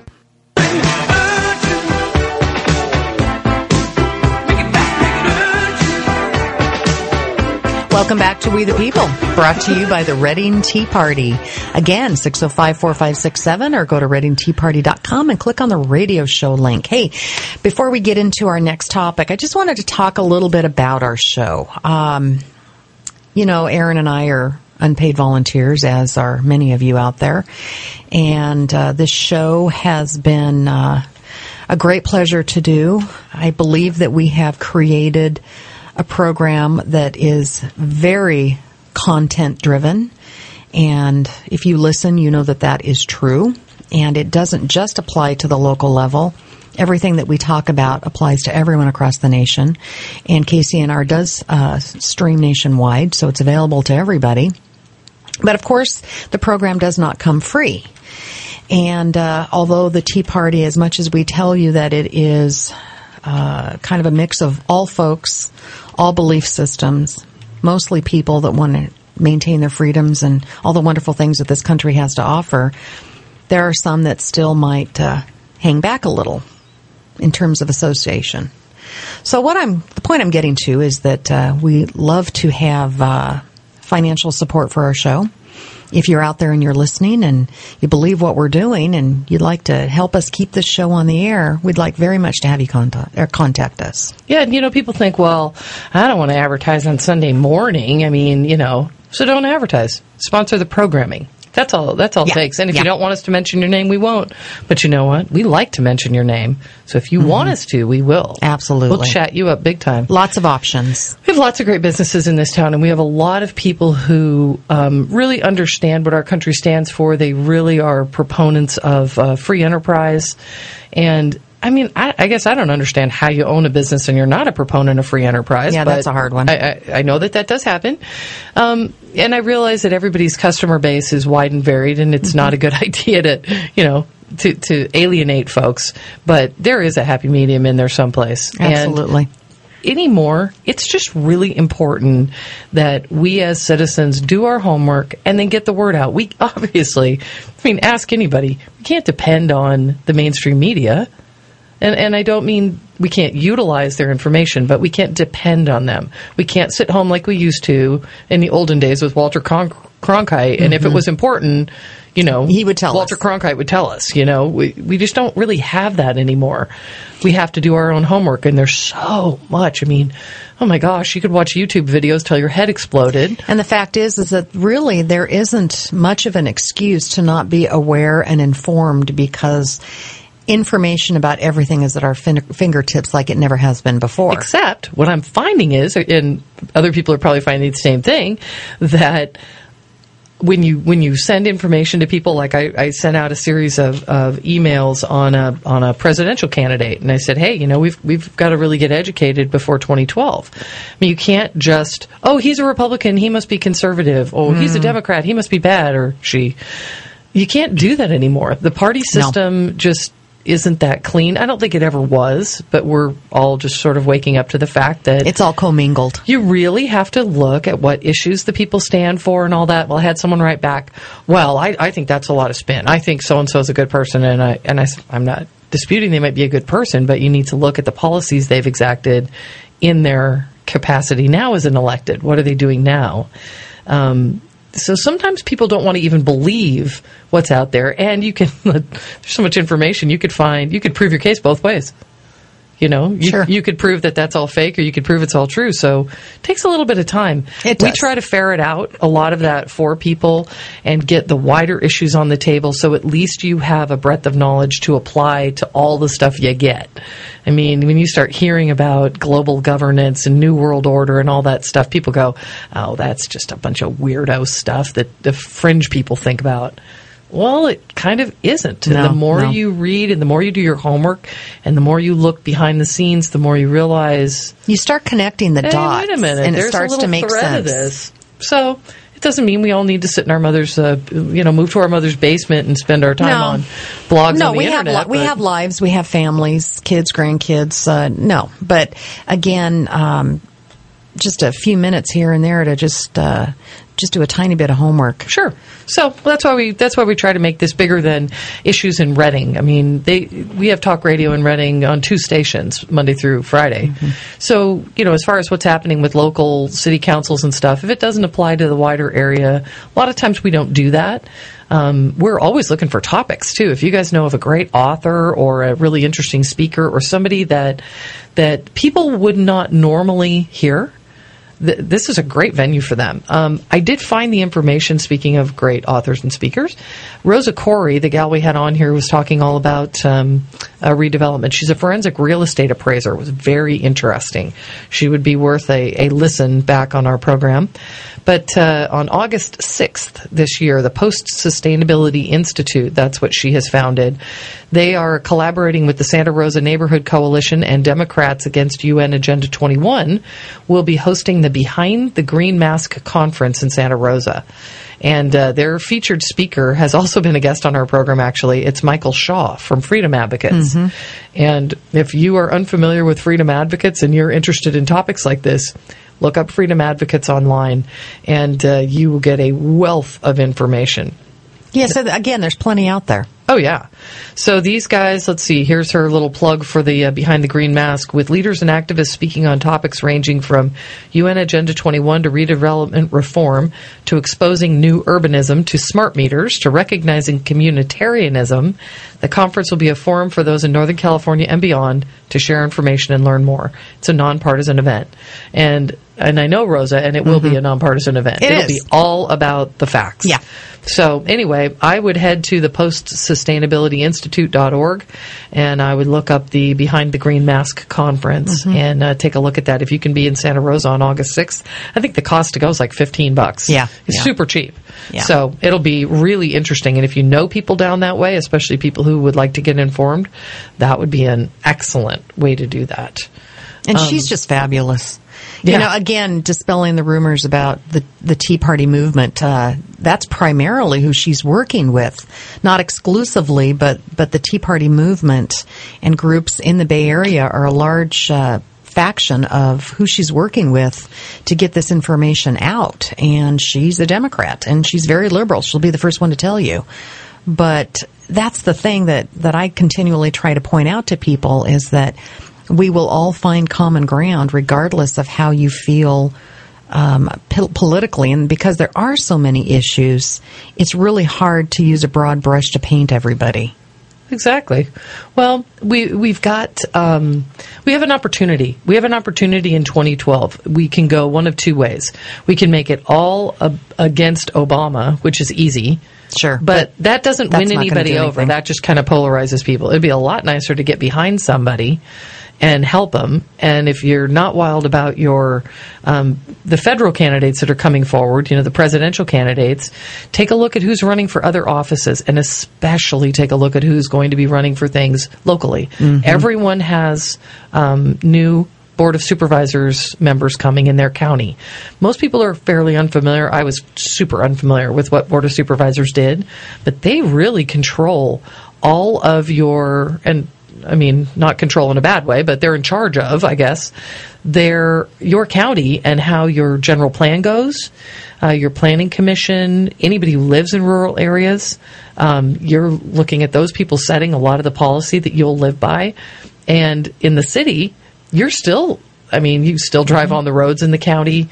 Welcome back to We the People, brought to you by the Reading Tea Party. Again, 605-4567 or go to readingteaparty.com and click on the radio show link. Hey, before we get into our next topic, I just wanted to talk a little bit about our show. Aaron and I are unpaid volunteers, as are many of you out there. And this show has been a great pleasure to do. I believe that we have created a program that is very content driven, and if you listen, you know that is true. And it doesn't just apply to the local level. Everything that we talk about applies to everyone across the nation, and KCNR does stream nationwide, so it's available to everybody. But of course, the program does not come free. And although the Tea Party, as much as we tell you that it is kind of a mix of all folks, all belief systems, mostly people that want to maintain their freedoms and all the wonderful things that this country has to offer, there are some that still might hang back a little in terms of association. So the point I'm getting to is that we love to have financial support for our show. If you're out there and you're listening and you believe what we're doing and you'd like to help us keep this show on the air, we'd like very much to have you contact us. Yeah, and people think, well, I don't want to advertise on Sunday morning. I mean, so don't advertise. Sponsor the programming. That's all it takes. And if you don't want us to mention your name, we won't. But you know what? We like to mention your name. So if you want us to, we will. Absolutely. We'll chat you up big time. Lots of options. We have lots of great businesses in this town, and we have a lot of people who really understand what our country stands for. They really are proponents of free enterprise. And I mean, I guess I don't understand how you own a business and you're not a proponent of free enterprise. Yeah, but that's a hard one. I know that does happen. And I realize that everybody's customer base is wide and varied, and it's not a good idea to alienate folks. But there is a happy medium in there someplace. Absolutely. And anymore, it's just really important that we as citizens do our homework and then get the word out. We obviously, ask anybody. We can't depend on the mainstream media. And I don't mean we can't utilize their information, but we can't depend on them. We can't sit home like we used to in the olden days with Walter Cronkite. And if it was important, he would tell Walter Cronkite would tell us. We just don't really have that anymore. We have to do our own homework, and there's so much. Oh my gosh, you could watch YouTube videos till your head exploded. And the fact is that really there isn't much of an excuse to not be aware and informed, because information about everything is at our fingertips like it never has been before. Except what I'm finding is, and other people are probably finding the same thing, that when you send information to people, like I sent out a series of emails on a presidential candidate, and I said, hey, we've got to really get educated before 2012. You can't just, he's a Republican, he must be conservative. He's a Democrat, he must be bad, or she. You can't do that anymore. The party system just isn't that clean. I don't think it ever was, but we're all just sort of waking up to the fact that it's all commingled. You really have to look at what issues the people stand for and all that. Well, I had someone write back, well, I think that's a lot of spin. I think so-and-so is a good person, and I'm not disputing they might be a good person, but you need to look at the policies they've exacted in their capacity now as an elected. What are they doing now? So sometimes people don't want to even believe what's out there, and there's so much information you could prove your case both ways. Sure. You could prove that that's all fake, or you could prove it's all true. So it takes a little bit of time. It does. We try to ferret out a lot of that for people and get the wider issues on the table, so at least you have a breadth of knowledge to apply to all the stuff you get. When you start hearing about global governance and New World Order and all that stuff, people go, oh, that's just a bunch of weirdo stuff that the fringe people think about. Well, it kind of isn't. And the more you read and the more you do your homework and the more you look behind the scenes, the more you realize... You start connecting the dots. Wait a minute. And There's it starts to make sense. Of this. So it doesn't mean we all need to sit in our mother's, move to our mother's basement and spend our time on blogs on the internet. We have lives. We have families, kids, grandkids. No. But again, just a few minutes here and there to just do a tiny bit of homework. Sure. So that's why we try to make this bigger than issues in Reading. We have talk radio in Reading on 2 stations, Monday through Friday. Mm-hmm. So, as far as what's happening with local city councils and stuff, if it doesn't apply to the wider area, a lot of times we don't do that. We're always looking for topics, too. If you guys know of a great author or a really interesting speaker or somebody that people would not normally hear, this is a great venue for them. I did find the information, speaking of great authors and speakers. Rosa Corey, the gal we had on here, was talking all about redevelopment. She's a forensic real estate appraiser. It was very interesting. She would be worth a listen back on our program. But on August 6th this year, the Post Sustainability Institute, that's what she has founded, they are collaborating with the Santa Rosa Neighborhood Coalition and Democrats Against UN Agenda 21, will be hosting the Behind the Green Mask Conference in Santa Rosa. And their featured speaker has also been a guest on our program, actually. It's Michael Shaw from Freedom Advocates. Mm-hmm. And if you are unfamiliar with Freedom Advocates and you're interested in topics like this, look up Freedom Advocates online, and you will get a wealth of information. Yeah, so again, there's plenty out there. Oh, yeah. So these guys, let's see, here's her little plug for the Behind the Green Mask, with leaders and activists speaking on topics ranging from UN Agenda 21 to redevelopment reform to exposing new urbanism to smart meters to recognizing communitarianism. The conference will be a forum for those in Northern California and beyond to share information and learn more. It's a nonpartisan event. And I know, Rosa, and it will be a nonpartisan event. It'll be all about the facts. Yeah. So anyway, I would head to the postsustainabilityinstitute.org, and I would look up the Behind the Green Mask Conference and take a look at that. If you can be in Santa Rosa on August 6th, I think the cost to go is like $15. Yeah. It's super cheap. Yeah. So it'll be really interesting. And if you know people down that way, especially people who would like to get informed, that would be an excellent way to do that. And she's just fabulous. Yeah. You know, again, dispelling the rumors about the Tea Party movement, that's primarily who she's working with. Not exclusively, but the Tea Party movement and groups in the Bay Area are a large faction of who she's working with to get this information out. And she's a Democrat, and she's very liberal. She'll be the first one to tell you. But that's the thing that I continually try to point out to people, is that we will all find common ground regardless of how you feel politically. And because there are so many issues, it's really hard to use a broad brush to paint everybody. Exactly. Well, we've got we have an opportunity. We have an opportunity in 2012. We can go one of two ways. We can make it all against Obama, which is easy. Sure. But that doesn't win anybody over. That just kind of polarizes people. It'd be a lot nicer to get behind somebody and help them. And if you're not wild about your the federal candidates that are coming forward, you know, the presidential candidates, take a look at who's running for other offices, and especially take a look at who's going to be running for things locally. Mm-hmm. Everyone has new Board of Supervisors members coming in their county. Most people are fairly unfamiliar. I was super unfamiliar with what Board of Supervisors did, but they really control all of your, and I mean, not control in a bad way, but they're in charge of, I guess, your county and how your general plan goes, your planning commission, anybody who lives in rural areas. You're looking at those people setting a lot of the policy that you'll live by. And in the city, you still drive on the roads in the county.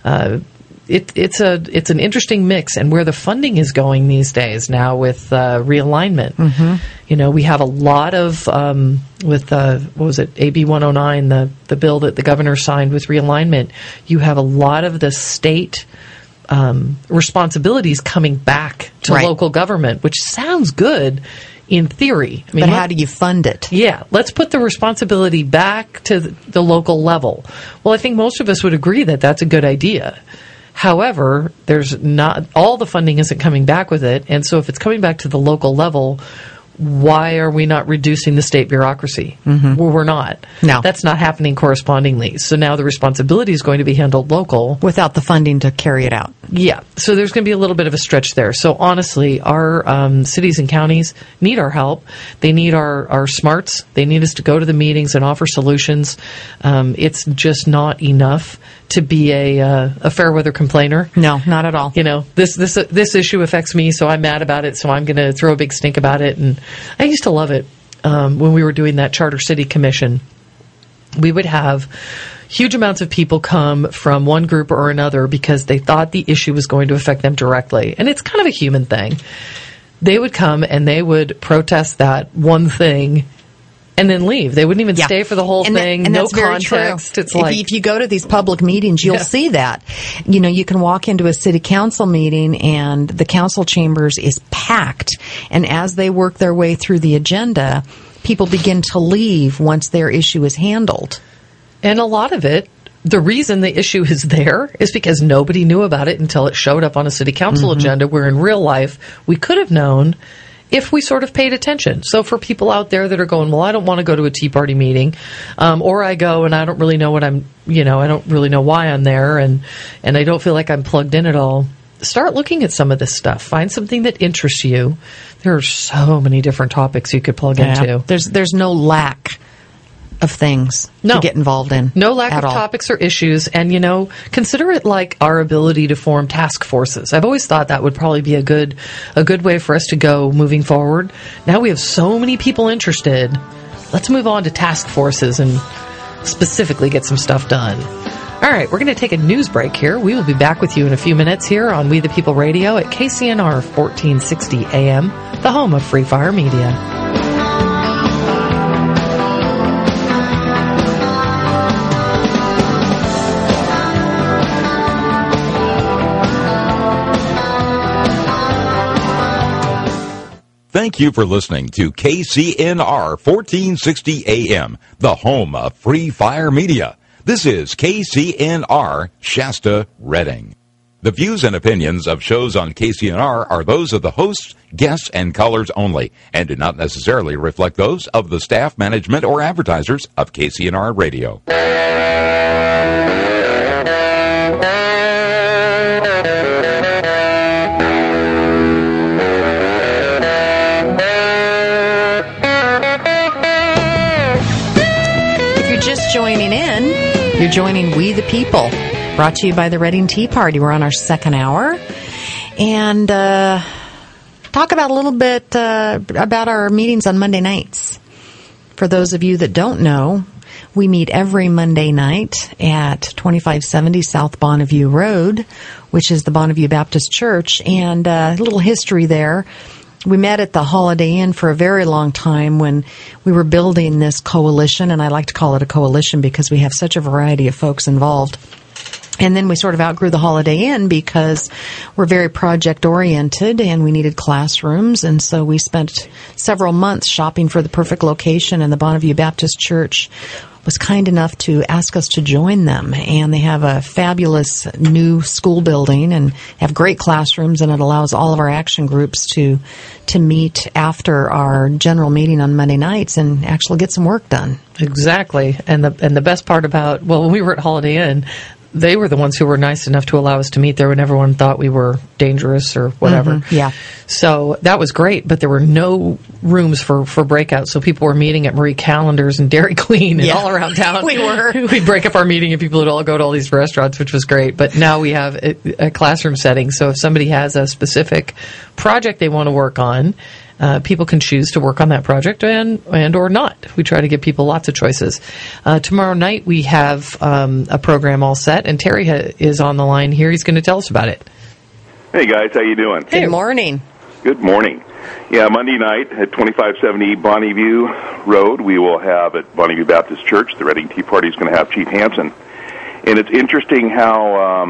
It's an interesting mix, and where the funding is going these days now with realignment. Mm-hmm. You know, we have a lot of with what was it, AB 109, the bill that the governor signed with realignment. You have a lot of the state responsibilities coming back to local government, which sounds good in theory. I mean, but how do you fund it? Yeah, let's put the responsibility back to the local level. Well, I think most of us would agree that that's a good idea. However, there's not all the funding isn't coming back with it, and so if it's coming back to the local level, why are we not reducing the state bureaucracy? Mm-hmm. Well, we're not. No. That's not happening correspondingly. So now the responsibility is going to be handled local. Without the funding to carry it out. Yeah. So there's going to be a little bit of a stretch there. So honestly, our cities and counties need our help. They need our smarts. They need us to go to the meetings and offer solutions. It's just not enough to be a fair weather complainer. No, not at all. You know, this issue affects me, so I'm mad about it, so I'm going to throw a big stink about it. And I used to love it when we were doing that Charter City Commission. We would have huge amounts of people come from one group or another because they thought the issue was going to affect them directly. And it's kind of a human thing. They would come and they would protest that one thing and then leave. They wouldn't even stay for the whole thing. And no that's very context. True. It's like, if you go to these public meetings, you'll see that. You know, you can walk into a city council meeting and the council chambers is packed. And as they work their way through the agenda, people begin to leave once their issue is handled. And a lot of it, the reason the issue is there is because nobody knew about it until it showed up on a city council agenda, where in real life we could have known if we sort of paid attention. So for people out there that are going, well, I don't want to go to a Tea Party meeting, or I go and I don't really know what I don't really know why I'm there, and I don't feel like I'm plugged in at all. Start looking at some of this stuff. Find something that interests you. There are so many different topics you could plug into. There's no lack of things to get involved in. No lack of topics or issues. And, consider it like our ability to form task forces. I've always thought that would probably be a good way for us to go moving forward. Now we have so many people interested. Let's move on to task forces and specifically get some stuff done. All right, we're going to take a news break here. We will be back with you in a few minutes here on We the People Radio at KCNR 1460 AM, the home of Free Fire Media. Thank you for listening to KCNR 1460 AM, the home of Free Fire Media. This is KCNR Shasta Redding. The views and opinions of shows on KCNR are those of the hosts, guests, and callers only, and do not necessarily reflect those of the staff, management, or advertisers of KCNR Radio. Joining in, you're joining We the People, brought to you by the Redding Tea Party. We're on our second hour, and talk about a little bit about our meetings on Monday nights. For those of you that don't know, we meet every Monday night at 2570 South Bonneview Road, which is the Bonneview Baptist Church, and a little history there. We met at the Holiday Inn for a very long time when we were building this coalition, and I like to call it a coalition because we have such a variety of folks involved. And then we sort of outgrew the Holiday Inn because we're very project-oriented and we needed classrooms, and so we spent several months shopping for the perfect location, and the Bonneview Baptist Church was kind enough to ask us to join them. And they have a fabulous new school building and have great classrooms, and it allows all of our action groups to meet after our general meeting on Monday nights and actually get some work done. Exactly. And the best part about, when we were at Holiday Inn, they were the ones who were nice enough to allow us to meet there when everyone thought we were dangerous or whatever. Mm-hmm, yeah. So that was great, but there were no rooms for breakouts. So people were meeting at Marie Callender's and Dairy Queen and all around town. We were. We'd break up our meeting and people would all go to all these restaurants, which was great. But now we have a classroom setting. So if somebody has a specific project they want to work on, people can choose to work on that project and or not. We try to give people lots of choices. Tomorrow night we have a program all set, and Terry is on the line here. He's going to tell us about it. Hey guys, how you doing? Good morning. Good morning. Yeah, Monday night at 2570 Bonneview Road, we will have at Bonneview Baptist Church, the Redding Tea Party is going to have Chief Hansen. And it's interesting how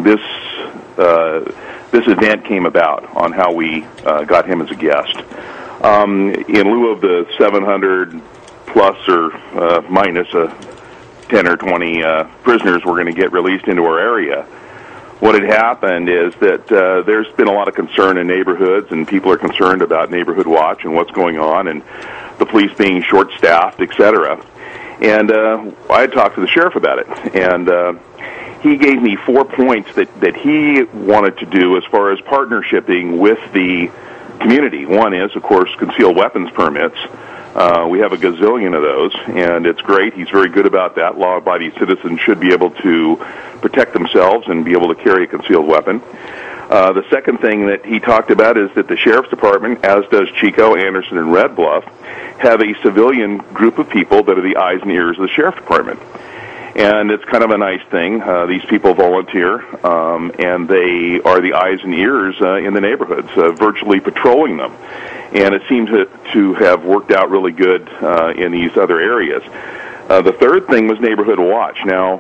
this event came about, on how we got him as a guest. In lieu of the 700 plus or minus 10 or 20 prisoners we're going to get released into our area, what had happened is that there's been a lot of concern in neighborhoods, and people are concerned about Neighborhood Watch and what's going on, and the police being short-staffed, etc. And I had talked to the sheriff about it, and he gave me 4 points that he wanted to do as far as partnershiping with the community. One is, of course, concealed weapons permits. We have a gazillion of those, and it's great. He's very good about that. Law-abiding citizens should be able to protect themselves and be able to carry a concealed weapon. The second thing that he talked about is that the Sheriff's Department, as does Chico, Anderson, and Red Bluff, have a civilian group of people that are the eyes and ears of the Sheriff's Department. And it's kind of a nice thing. These people volunteer, and they are the eyes and ears in the neighborhoods, virtually patrolling them. And it seems to have worked out really good in these other areas. The third thing was Neighborhood Watch. Now,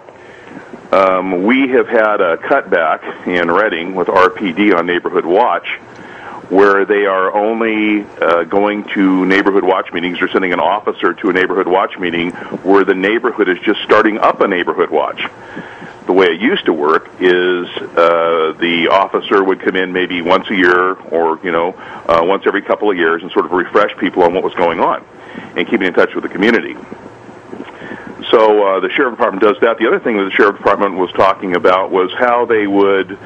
we have had a cutback in Redding with RPD on Neighborhood Watch. where they are only going to neighborhood watch meetings or sending an officer to a neighborhood watch meeting where the neighborhood is just starting up a neighborhood watch. The way it used to work is the officer would come in maybe once a year or, once every couple of years and sort of refresh people on what was going on and keeping in touch with the community. So the Sheriff Department does that. The other thing that the Sheriff Department was talking about was how they would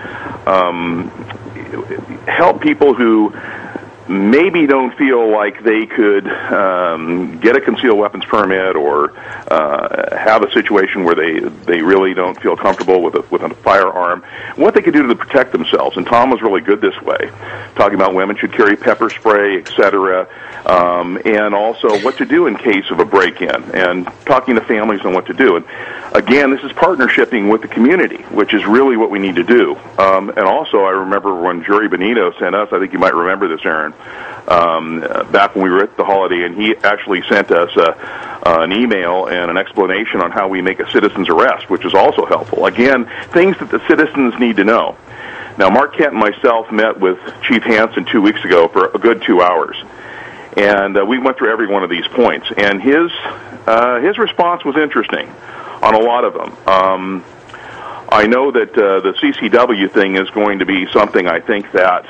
help people who maybe don't feel like they could get a concealed weapons permit or have a situation where they really don't feel comfortable with a firearm, what they could do to protect themselves. And Tom was really good this way, talking about women should carry pepper spray, etc., and also what to do in case of a break-in, and talking to families on what to do. And again, this is partnershiping with the community, which is really what we need to do. And also, I remember when Jerry Benito sent us, I think you might remember this, Aaron, back when we were at the holiday, and he actually sent us an email and an explanation on how we make a citizen's arrest, which is also helpful. Again, things that the citizens need to know. Now, Mark Kent and myself met with Chief Hansen 2 weeks ago for a good 2 hours, and we went through every one of these points, and his response was interesting on a lot of them. I know that the CCW thing is going to be something I think that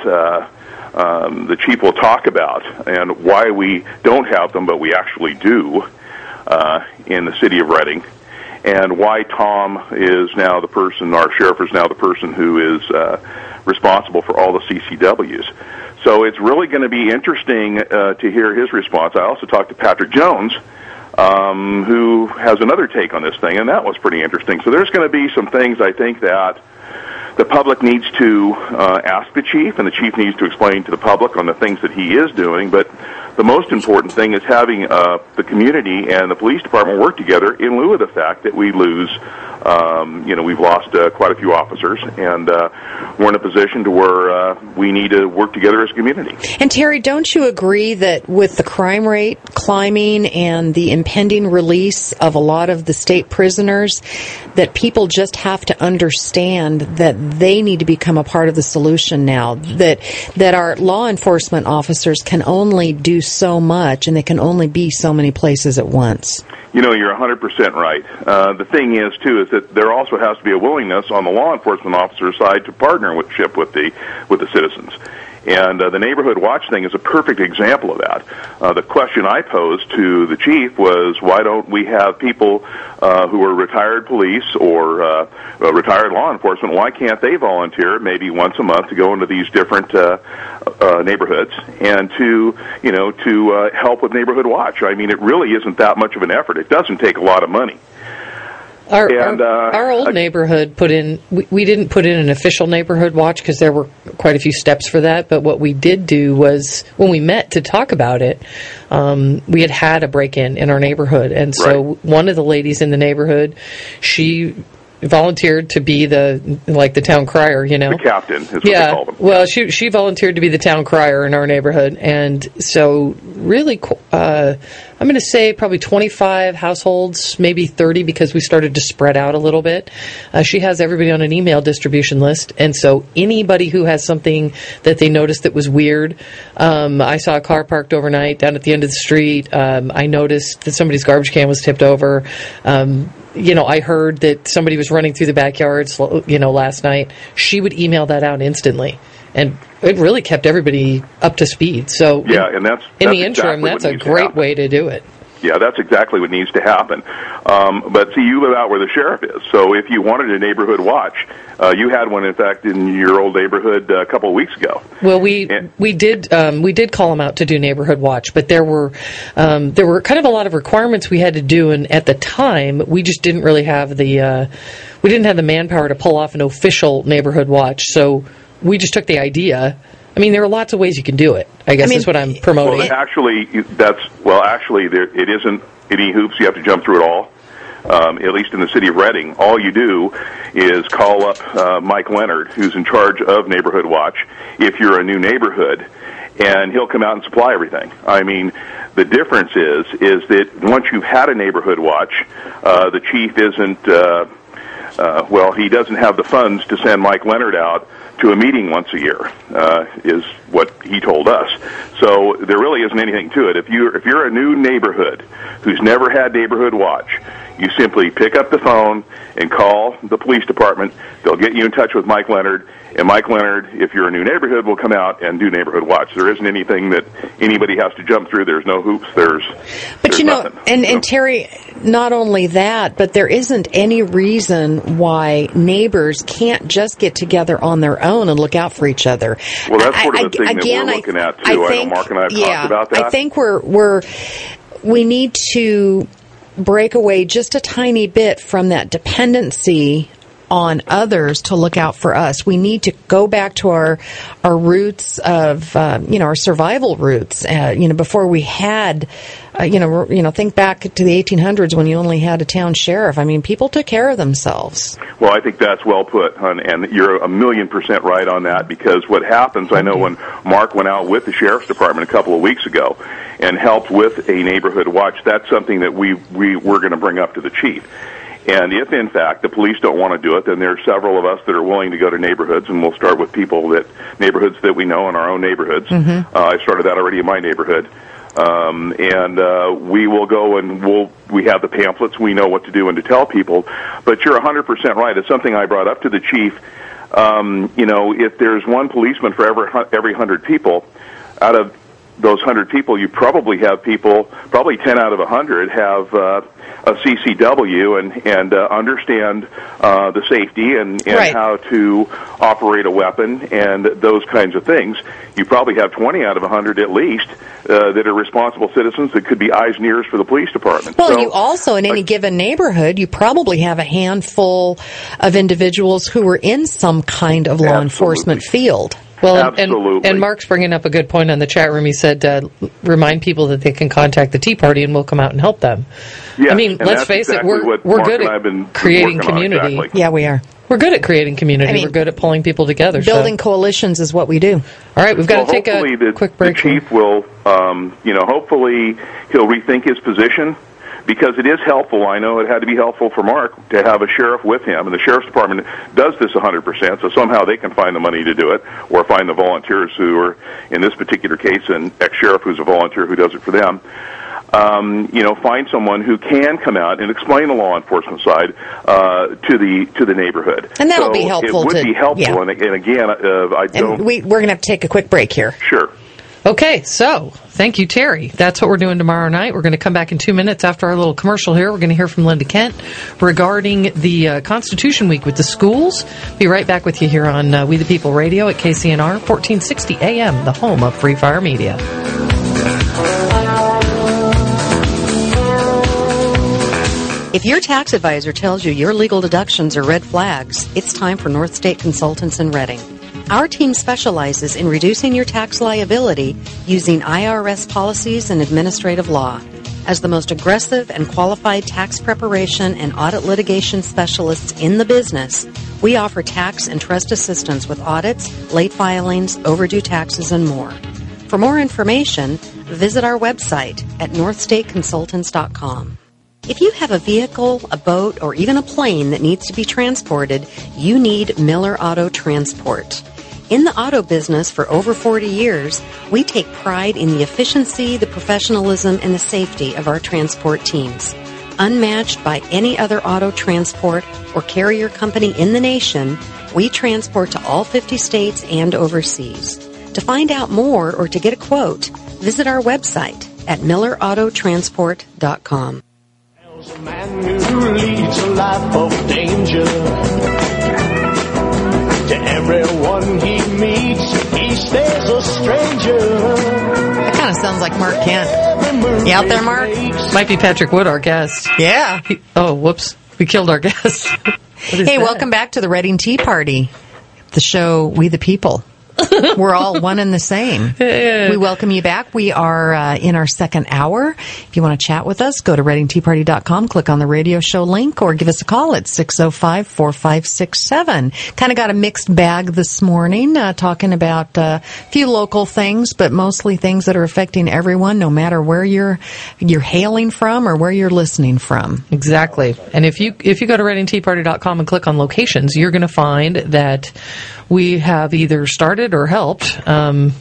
the chief will talk about, and why we don't have them, but we actually do in the city of Reading, and why Tom is now the person, our sheriff is now the person who is responsible for all the CCWs. So it's really going to be interesting to hear his response. I also talked to Patrick Jones, who has another take on this thing, and that was pretty interesting. So there's going to be some things, I think, that the public needs to ask the chief, and the chief needs to explain to the public on the things that he is doing. But the most important thing is having the community and the police department work together in lieu of the fact that we lose, we've lost quite a few officers, and we're in a position to where we need to work together as a community. And Terry, don't you agree that with the crime rate climbing and the impending release of a lot of the state prisoners, that people just have to understand that they need to become a part of the solution now, that our law enforcement officers can only do so much, and they can only be so many places at once? You're 100% right. The thing is, too, is that there also has to be a willingness on the law enforcement officer side to partner with the citizens. And the neighborhood watch thing is a perfect example of that. The question I posed to the chief was, why don't we have people who are retired police or retired law enforcement, why can't they volunteer maybe once a month to go into these different neighborhoods and to help with neighborhood watch? I mean, it really isn't that much of an effort. It doesn't take a lot of money. Our old neighborhood put in, we didn't put in an official neighborhood watch because there were quite a few steps for that, but what we did do was, when we met to talk about it, we had a break-in in our neighborhood, and so one of the ladies in the neighborhood, she volunteered to be the town crier, The captain is what they call them. Well, she volunteered to be the town crier in our neighborhood, and so really, I'm going to say probably 25 households, maybe 30, because we started to spread out a little bit. She has everybody on an email distribution list, and so anybody who has something that they noticed that was weird, I saw a car parked overnight down at the end of the street. I noticed that somebody's garbage can was tipped over. I heard that somebody was running through the backyards, last night. She would email that out instantly, and it really kept everybody up to speed. So, and that's in the interim, that's a great way to do it. Yeah, that's exactly what needs to happen. But see, you live out where the sheriff is, so if you wanted a neighborhood watch, you had one, in fact, in your old neighborhood a couple of weeks ago. Well, we did call them out to do neighborhood watch, but there were kind of a lot of requirements we had to do, and at the time we just didn't really have the manpower to pull off an official neighborhood watch. So we just took the idea. I mean, there are lots of ways you can do it, I guess is what I'm promoting. Well, actually, it isn't any hoops you have to jump through at all. At least in the city of Reading, all you do is call up Mike Leonard, who's in charge of Neighborhood Watch, if you're a new neighborhood, and he'll come out and supply everything. I mean, the difference is that once you've had a Neighborhood Watch, the chief isn't, he doesn't have the funds to send Mike Leonard out to a meeting once a year, is what he told us. So there really isn't anything to it. If you're a new neighborhood who's never had Neighborhood Watch, you simply pick up the phone and call the police department. They'll get you in touch with Mike Leonard, and Mike Leonard, if you're a new neighborhood, will come out and do Neighborhood Watch. There isn't anything that anybody has to jump through. There's no hoops. But you know, and Terry, not only that, but there isn't any reason why neighbors can't just get together on their own and look out for each other. Well, that's sort of the thing that we're looking at, too. I know Mark and I have talked about that. I think we need to break away just a tiny bit from that dependency on others to look out for us. We need to go back to our roots of our survival roots. Before we had think back to the 1800s when you only had a town sheriff. I mean, people took care of themselves. Well, I think that's well put, hon, and you're 1,000,000% right on that, because what happens, I know when Mark went out with the sheriff's department a couple of weeks ago and helped with a neighborhood watch, that's something that we're going to bring up to the chief. And if, in fact, the police don't want to do it, then there are several of us that are willing to go to neighborhoods, and we'll start with neighborhoods that we know in our own neighborhoods. Mm-hmm. I started that already in my neighborhood. We will go and we have the pamphlets. We know what to do and to tell people. But you're 100% right. It's something I brought up to the chief. If there's one policeman for every 100 people, out of those 100 people, you probably have probably 10 out of 100 have a CCW and understand the safety and right. how to operate a weapon and those kinds of things. You probably have 20 out of 100 at least that are responsible citizens that could be eyes and ears for the police department. Well, you also, in any given neighborhood, you probably have a handful of individuals who are in some kind of law enforcement field. Well, and Mark's bringing up a good point on the chat room. He said, remind people that they can contact the Tea Party and we'll come out and help them. Yes, I mean, let's face it, we're good at creating community. Exactly. Yeah, we are. We're good at creating community. We're good at pulling people together. Building coalitions is what we do. All right, we've got to take a quick break. The chief will, hopefully he'll rethink his position, because it is helpful. I know it had to be helpful for Mark to have a sheriff with him, and the sheriff's department does this 100%, so somehow they can find the money to do it, or find the volunteers who are, in this particular case, an ex-sheriff who's a volunteer who does it for them. Find someone who can come out and explain the law enforcement side to the neighborhood. And that'll be helpful. It would be helpful, yeah. and again, I don't... We're going to have to take a quick break here. Sure. Okay, so thank you, Terry. That's what we're doing tomorrow night. We're going to come back in 2 minutes after our little commercial here. We're going to hear from Linda Kent regarding the Constitution Week with the schools. Be right back with you here on We the People Radio at KCNR 1460 AM, the home of Free Fire Media. If your tax advisor tells you your legal deductions are red flags, it's time for North State Consultants in Reading. Our team specializes in reducing your tax liability using IRS policies and administrative law. As the most aggressive and qualified tax preparation and audit litigation specialists in the business, we offer tax and trust assistance with audits, late filings, overdue taxes, and more. For more information, visit our website at northstateconsultants.com. If you have a vehicle, a boat, or even a plane that needs to be transported, you need Miller Auto Transport. In the auto business for over 40 years, we take pride in the efficiency, the professionalism, and the safety of our transport teams. Unmatched by any other auto transport or carrier company in the nation, we transport to all 50 states and overseas. To find out more or to get a quote, visit our website at millerAutoTransport.com. A man who leads a life of danger. To everyone he meets, he stays a stranger. That kind of sounds like Mark Kent. You out there, Mark? Might be Patrick Wood, our guest. Yeah. Whoops. We killed our guest. Hey, welcome back to the Reading Tea Party, the show We the People. We're all one and the same. We welcome you back. We are in our second hour. If you want to chat with us, go to ReadingTeaParty.com, click on the radio show link, or give us a call at 605-4567. Kind of got a mixed bag this morning, talking about a few local things, but mostly things that are affecting everyone, no matter where you're hailing from or where you're listening from. Exactly. And if you go to ReadingTeaParty.com and click on locations, you're going to find that we have either started or helped and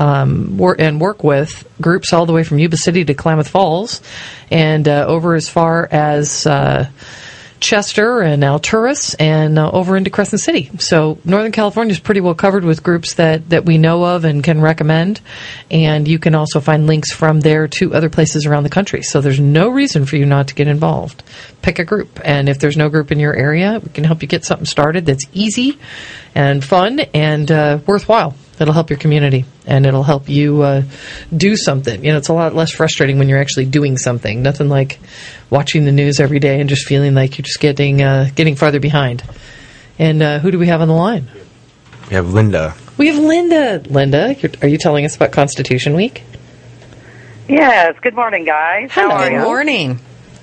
work with groups all the way from Yuba City to Klamath Falls and over as far as Chester and Alturas and over into Crescent City. So Northern California is pretty well covered with groups that we know of and can recommend. And you can also find links from there to other places around the country. So there's no reason for you not to get involved. Pick a group. And if there's no group in your area, we can help you get something started that's easy and fun and worthwhile. It'll help your community, and it'll help you do something. It's a lot less frustrating when you're actually doing something. Nothing like watching the news every day and just feeling like you're just getting farther behind. And who do we have on the line? We have Linda. We have Linda. Linda, are you telling us about Constitution Week? Yes. Good morning, guys. How are you? Good morning.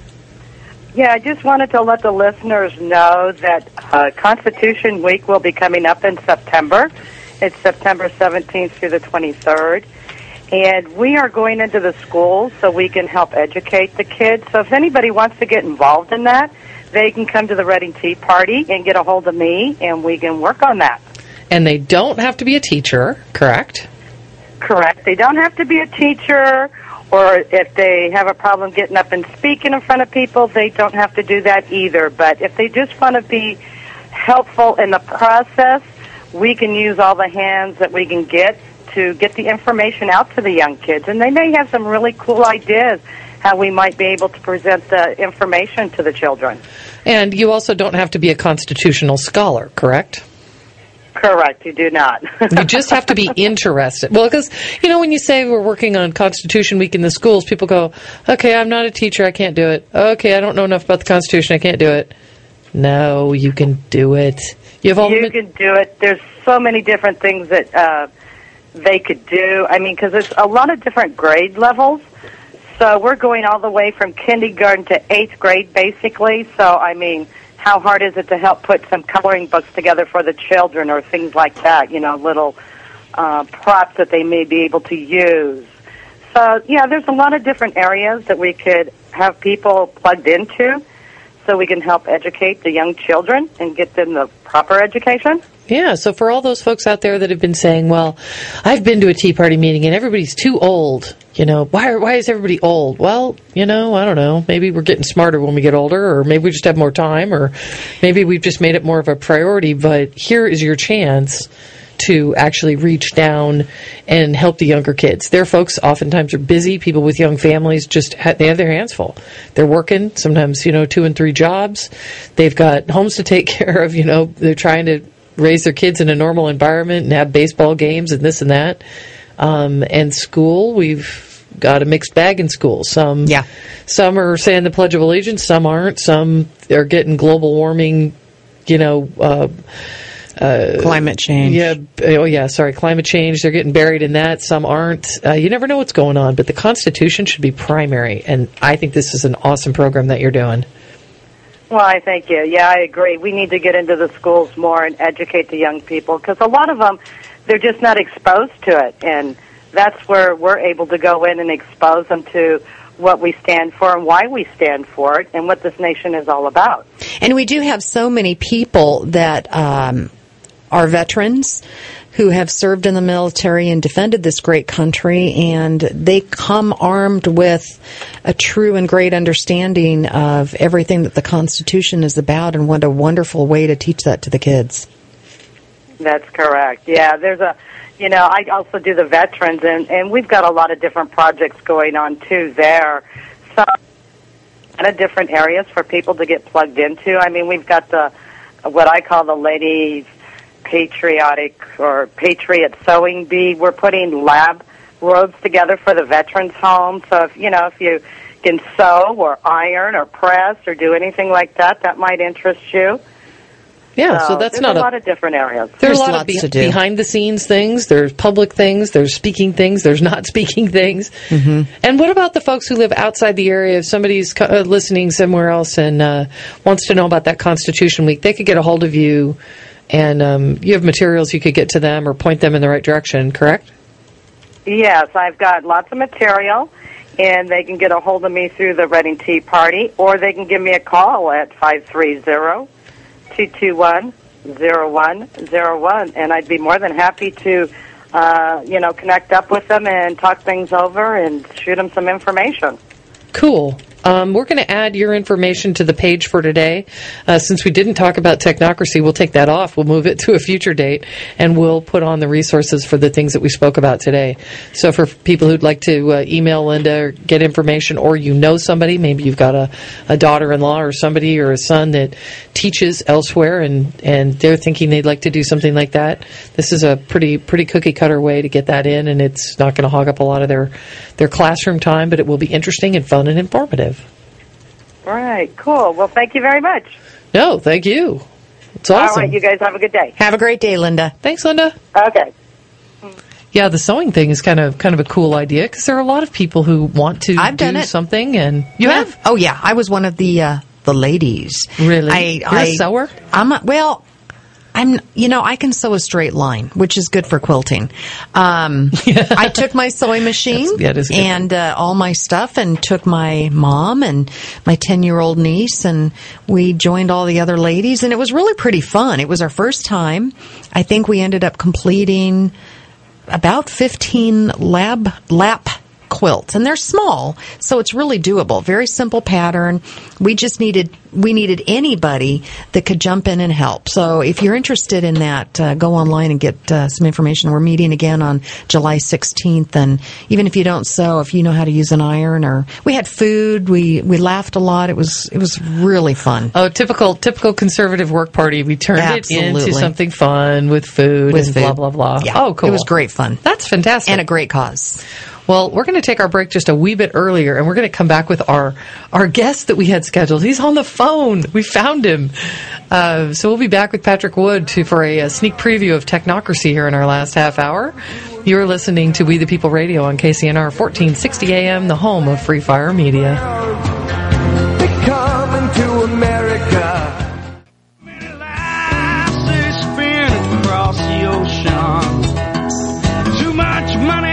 Yeah, I just wanted to let the listeners know that Constitution Week will be coming up in September. It's September 17th through the 23rd. And we are going into the schools so we can help educate the kids. So if anybody wants to get involved in that, they can come to the Reading Tea Party and get a hold of me, and we can work on that. And they don't have to be a teacher, correct? Correct. They don't have to be a teacher, or if they have a problem getting up and speaking in front of people, they don't have to do that either. But if they just want to be helpful in the process, we can use all the hands that we can get to get the information out to the young kids. And they may have some really cool ideas how we might be able to present the information to the children. And you also don't have to be a constitutional scholar, correct? Correct, you do not. You just have to be interested. Well, because, when you say we're working on Constitution Week in the schools, people go, okay, I'm not a teacher, I can't do it. Okay, I don't know enough about the Constitution, I can't do it. No, you can do it. You can do it. There's so many different things that they could do. I mean, because there's a lot of different grade levels. So we're going all the way from kindergarten to 8th grade, basically. So, I mean, how hard is it to help put some coloring books together for the children or things like that, little props that they may be able to use. So, yeah, there's a lot of different areas that we could have people plugged into, so we can help educate the young children and get them the proper education. Yeah, so for all those folks out there that have been saying, well, I've been to a Tea Party meeting and everybody's too old, why is everybody old? Well, I don't know. Maybe we're getting smarter when we get older, or maybe we just have more time, or maybe we've just made it more of a priority, but here is your chance to actually reach down and help the younger kids. Their folks oftentimes are busy. People with young families they have their hands full. They're working, sometimes, 2 and 3 jobs. They've got homes to take care of, they're trying to raise their kids in a normal environment and have baseball games and this and that. And school, we've got a mixed bag in school. Some are saying the Pledge of Allegiance, some aren't. Some are getting global warming, climate change. Climate change. They're getting buried in that. Some aren't. You never know what's going on, but the Constitution should be primary, and I think this is an awesome program that you're doing. Well, I thank you. Yeah, I agree. We need to get into the schools more and educate the young people, because a lot of them, they're just not exposed to it, and that's where we're able to go in and expose them to what we stand for and why we stand for it and what this nation is all about. And we do have so many people that are veterans who have served in the military and defended this great country, and they come armed with a true and great understanding of everything that the Constitution is about, and what a wonderful way to teach that to the kids. That's correct. Yeah, there's I also do the veterans, and we've got a lot of different projects going on, too, there. So, a lot of different areas for people to get plugged into. I mean, we've got what I call the ladies' patriotic or patriot sewing bee. We're putting lab robes together for the veterans' home. So, if you can sew or iron or press or do anything like that, that might interest you. Yeah, so that's there's not a lot of different areas. There's a lot lots of to do. behind-the-scenes things. There's public things. There's speaking things. There's not speaking things. Mm-hmm. And what about the folks who live outside the area? If somebody's listening somewhere else and wants to know about that Constitution Week, they could get a hold of you, and you have materials you could get to them or point them in the right direction, correct? Yes, I've got lots of material, and they can get a hold of me through the Reading Tea Party, or they can give me a call at 530-221-0101, and I'd be more than happy to, connect up with them and talk things over and shoot them some information. Cool. We're going to add your information to the page for today. Since we didn't talk about technocracy, we'll take that off. We'll move it to a future date, and we'll put on the resources for the things that we spoke about today. So for people who'd like to email Linda or get information, or you know somebody, maybe you've got a daughter-in-law or somebody or a son that teaches elsewhere, and they're thinking they'd like to do something like that, this is a pretty cookie-cutter way to get that in, and it's not going to hog up a lot of their classroom time, but it will be interesting and fun and informative. All right, cool. Well, thank you very much. No, thank you. It's awesome. All right, you guys have a good day. Have a great day, Linda. Thanks, Linda. Okay. Yeah, the sewing thing is kind of a cool idea because there are a lot of people who want to do something, and you have. Oh yeah, I was one of the ladies. Really? You're a sewer? I can sew a straight line, which is good for quilting. I took my sewing machine and all my stuff and took my mom and my 10-year-old niece, and we joined all the other ladies, and it was really pretty fun. It was our first time. I think we ended up completing about 15 lap quilts, and they're small, so it's really doable. Very simple pattern. We needed anybody that could jump in and help. So if you're interested in that, go online and get some information. We're meeting again on July 16th, and even if you don't sew, if you know how to use an iron, or we had food, we laughed a lot. It was really fun. Oh, typical conservative work party. We turned it into something fun with food and blah blah blah. Yeah. Oh, cool. It was great fun. That's fantastic. And a great cause. Well, we're going to take our break just a wee bit earlier, and we're going to come back with our guest that we had scheduled. He's on the phone. We found him. So we'll be back with Patrick Wood for a sneak preview of Technocracy here in our last half hour. You're listening to We the People Radio on KCNR 1460 AM, the home of Free Fire Media. They're coming to America. Many lives they spin across the ocean. Too much money.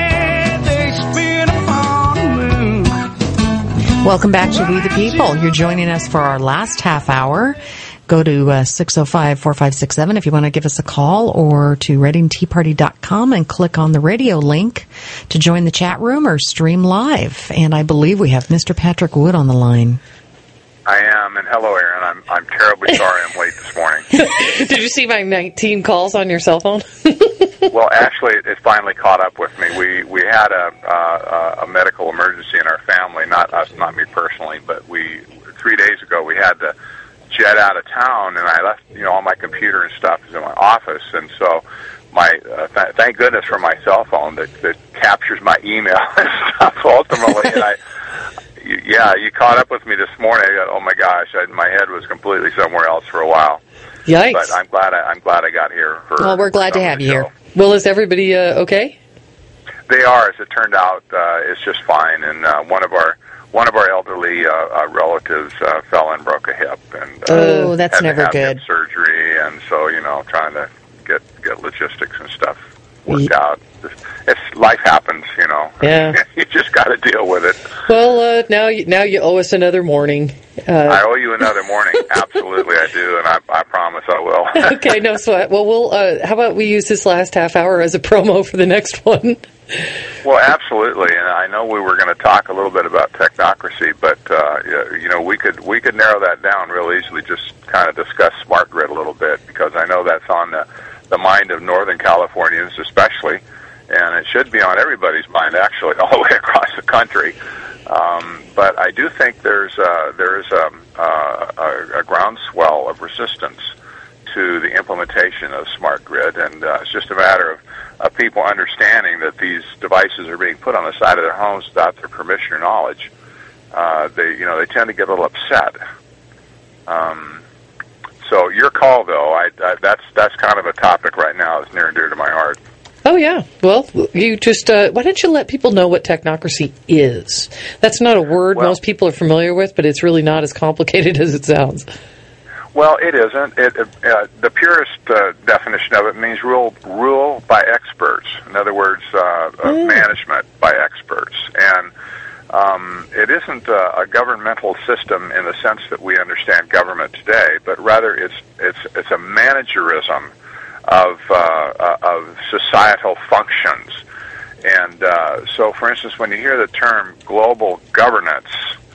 Welcome back to We the People. You're joining us for our last half hour. Go to 605-4567 if you want to give us a call, or to readingteaparty.com and click on the radio link to join the chat room or stream live. And I believe we have Mr. Patrick Wood on the line. I am, and hello, Aaron. I'm terribly sorry I'm late this morning. Did you see my 19 calls on your cell phone? Well, actually, it finally caught up with me. We had a medical emergency in our family, not us, not me personally, but 3 days ago we had to jet out of town, and I left all my computer and stuff is in my office, and so thank goodness for my cell phone that captures my email and stuff ultimately, and you caught up with me this morning. I got, oh my gosh, my head was completely somewhere else for a while. Yikes! But I'm glad I got here. Well, we're glad to have you here. Well, is everybody okay? They are, as it turned out. It's just fine. And one of our elderly relatives fell and broke a hip, and that's had never to have good. Hip surgery, and so trying to get logistics and stuff worked out. Life happens, Yeah. You just got to deal with it. Well, now you owe us another morning. I owe you another morning. Absolutely, I do, and I promise I will. Okay, no sweat. Well, how about we use this last half hour as a promo for the next one? Well, absolutely, and I know we were going to talk a little bit about technocracy, but we could narrow that down real easily. Just kind of discuss smart grid a little bit, because I know that's on the mind of Northern Californians especially, and it should be on everybody's mind actually all the way across the country. But I do think there is a groundswell of resistance to the implementation of smart grid, and it's just a matter of people understanding that these devices are being put on the side of their homes without their permission or knowledge. They tend to get a little upset. So your call, though, that's kind of a topic right now that's near and dear to my heart. Oh, yeah. Well, you just, why don't you let people know what technocracy is? That's not a word most people are familiar with, but it's really not as complicated as it sounds. Well, it isn't. The purest definition of it means rule by experts. In other words, management by experts. And it isn't a governmental system in the sense that we understand government today, but rather it's a managerism of societal functions. And so, for instance, when you hear the term global governance,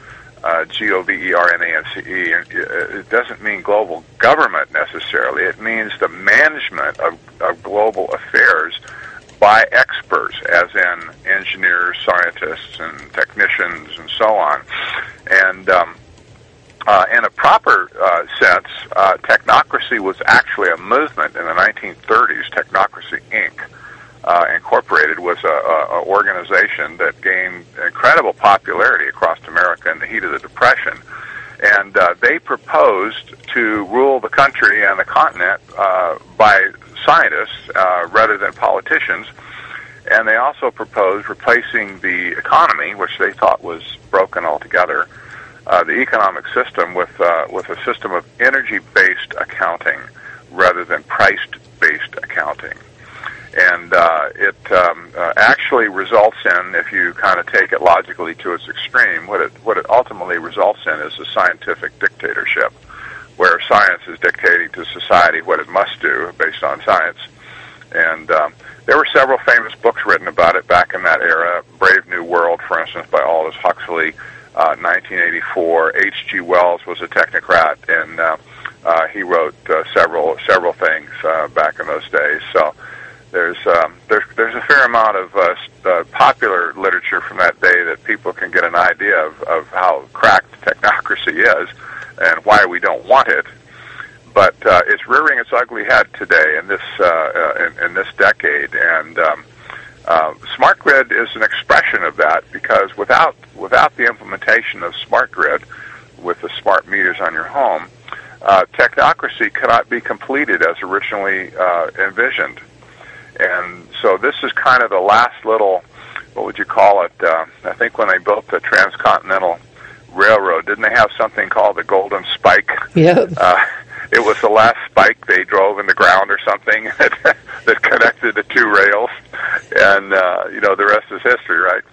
governance, it doesn't mean global government necessarily. It means the management of global affairs by experts, as in engineers, scientists, and technicians, and so on. And in a proper sense, technocracy was actually a movement in the 1930s. Technocracy, Inc., Incorporated, was an organization that gained incredible popularity across America in the heat of the Depression. And they proposed to rule the country and the continent by scientists rather than politicians. And they also proposed replacing the economy, which they thought was broken altogether, the economic system with a system of energy-based accounting rather than price-based accounting. And it actually results in, if you kind of take it logically to its extreme, what it ultimately results in is a scientific dictatorship, where science is dictating to society what it must do based on science. And there were several famous books written about it back in that era. Brave New World, for instance, by Aldous Huxley, 1984. H.G. Wells was a technocrat, and he wrote several things back in those days. So there's a fair amount of popular literature from that day that people can get an idea of how cracked technocracy is and why we don't want it. But it's rearing its ugly head today in this decade, and smart grid is an expression of that, because without the implementation of smart grid with the smart meters on your home, technocracy cannot be completed as originally envisioned. And so this is kind of the last little, what would you call it? I think when they built the Transcontinental Railroad, didn't they have something called the Golden Spike? Yep. It was the last spike they drove in the ground or something that connected the two rails, and the rest is history, right?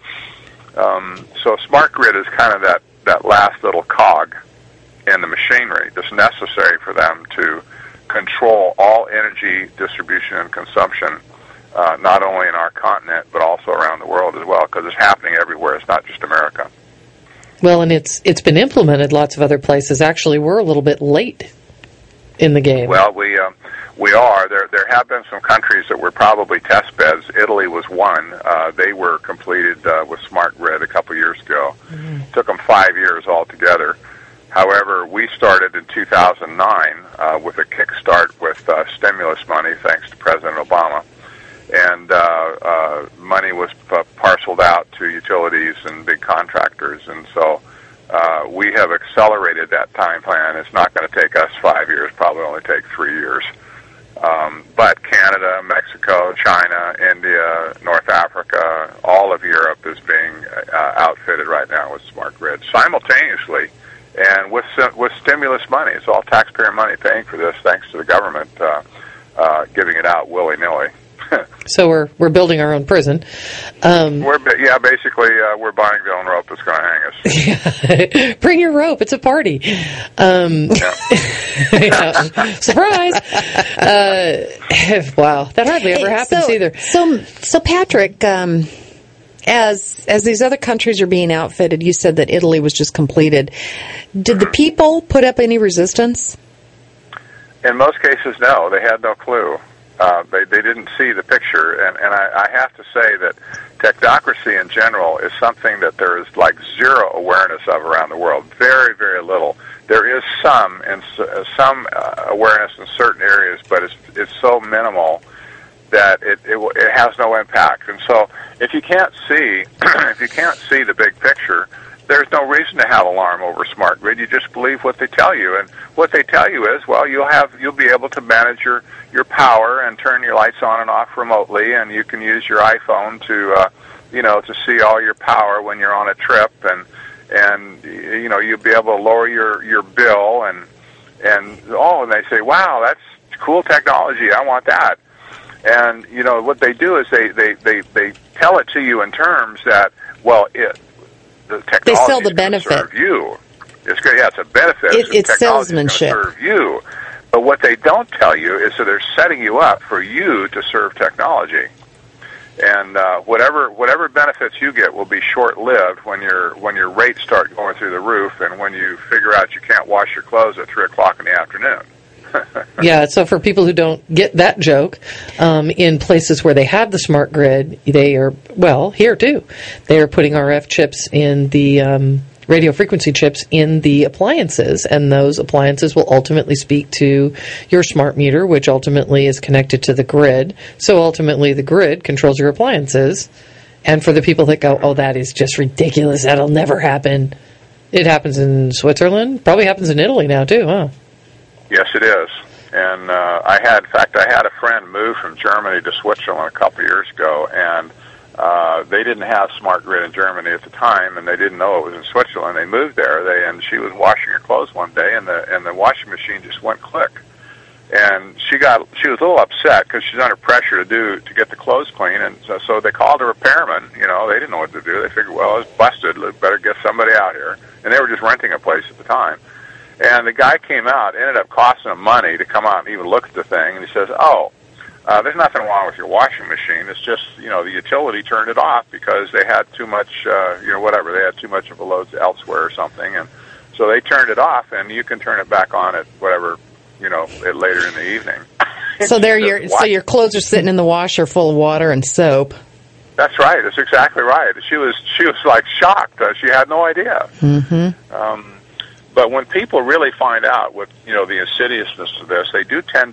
So smart grid is kind of that last little cog in the machinery that's necessary for them to control all energy distribution and consumption, not only in our continent but also around the world as well, because it's happening everywhere. It's not just America. Well, and it's been implemented lots of other places. Actually, we're a little bit late in the game. Well, we are. There have been some countries that were probably test beds. Italy was one. They were completed with smart grid a couple years ago. Mm-hmm. Took them 5 years altogether. However, we started in 2009 with a kickstart with stimulus money, thanks to President Obama. And money was parceled out to utilities and big contractors. And so we have accelerated that time plan. It's not going to take us 5 years, probably only take 3 years. But Canada, Mexico, China, India, North Africa, all of Europe is being outfitted right now with smart grid simultaneously, and with stimulus money. It's all taxpayer money paying for this, thanks to the government giving it out willy-nilly. So we're building our own prison. Basically, we're buying the own rope that's going to hang us. Bring your rope. It's a party. Surprise! Wow, that hardly ever happens either. So Patrick, as these other countries are being outfitted, you said that Italy was just completed. Did the people put up any resistance? In most cases, no. They had no clue. They didn't see the picture, and I have to say that technocracy in general is something that there is like zero awareness of around the world. Very, very little. There is some awareness in certain areas, but it's so minimal that it has no impact. And so if you can't see the big picture, there's no reason to have alarm over smart grid. You just believe what they tell you, and what they tell you is, well, you'll be able to manage your power and turn your lights on and off remotely, and you can use your iPhone to to see all your power when you're on a trip, and you'll be able to lower your bill, and they say, wow, that's cool technology, I want that. And what they do is they tell it to you in terms that, well, the technology they sell the benefit. Serve you. It's good. Yeah, it's a benefit. It's salesmanship. Serve you. But what they don't tell you is that they're setting you up for you to serve technology. And whatever benefits you get will be short-lived when your rates start going through the roof, and when you figure out you can't wash your clothes at 3:00 in the afternoon. Yeah, so for people who don't get that joke, in places where they have the smart grid, they are, well, here too, they are putting RF chips in the radio frequency chips in the appliances, and those appliances will ultimately speak to your smart meter, which ultimately is connected to the grid. So ultimately the grid controls your appliances. And for the people that go, oh, that is just ridiculous, that'll never happen, it happens in Switzerland, probably happens in Italy now too, huh? Yes, it is. And I had a friend move from Germany to Switzerland a couple of years ago, and they didn't have smart grid in Germany at the time, and they didn't know it was in Switzerland. They moved there, and she was washing her clothes one day, and the washing machine just went click. And she was a little upset because she's under pressure to get the clothes clean, and so they called a repairman. They didn't know what to do. They figured, well, it's busted. Better get somebody out here. And they were just renting a place at the time. And the guy came out, ended up costing him money to come out and even look at the thing, and he says, there's nothing wrong with your washing machine. It's just, the utility turned it off because they had too much, whatever. They had too much of a load elsewhere or something. And so they turned it off, and you can turn it back on at whatever, later in the evening. So your clothes are sitting in the washer full of water and soap. That's right. That's exactly right. She was like shocked. She had no idea. Mm-hmm. But when people really find out what the insidiousness of this, they do tend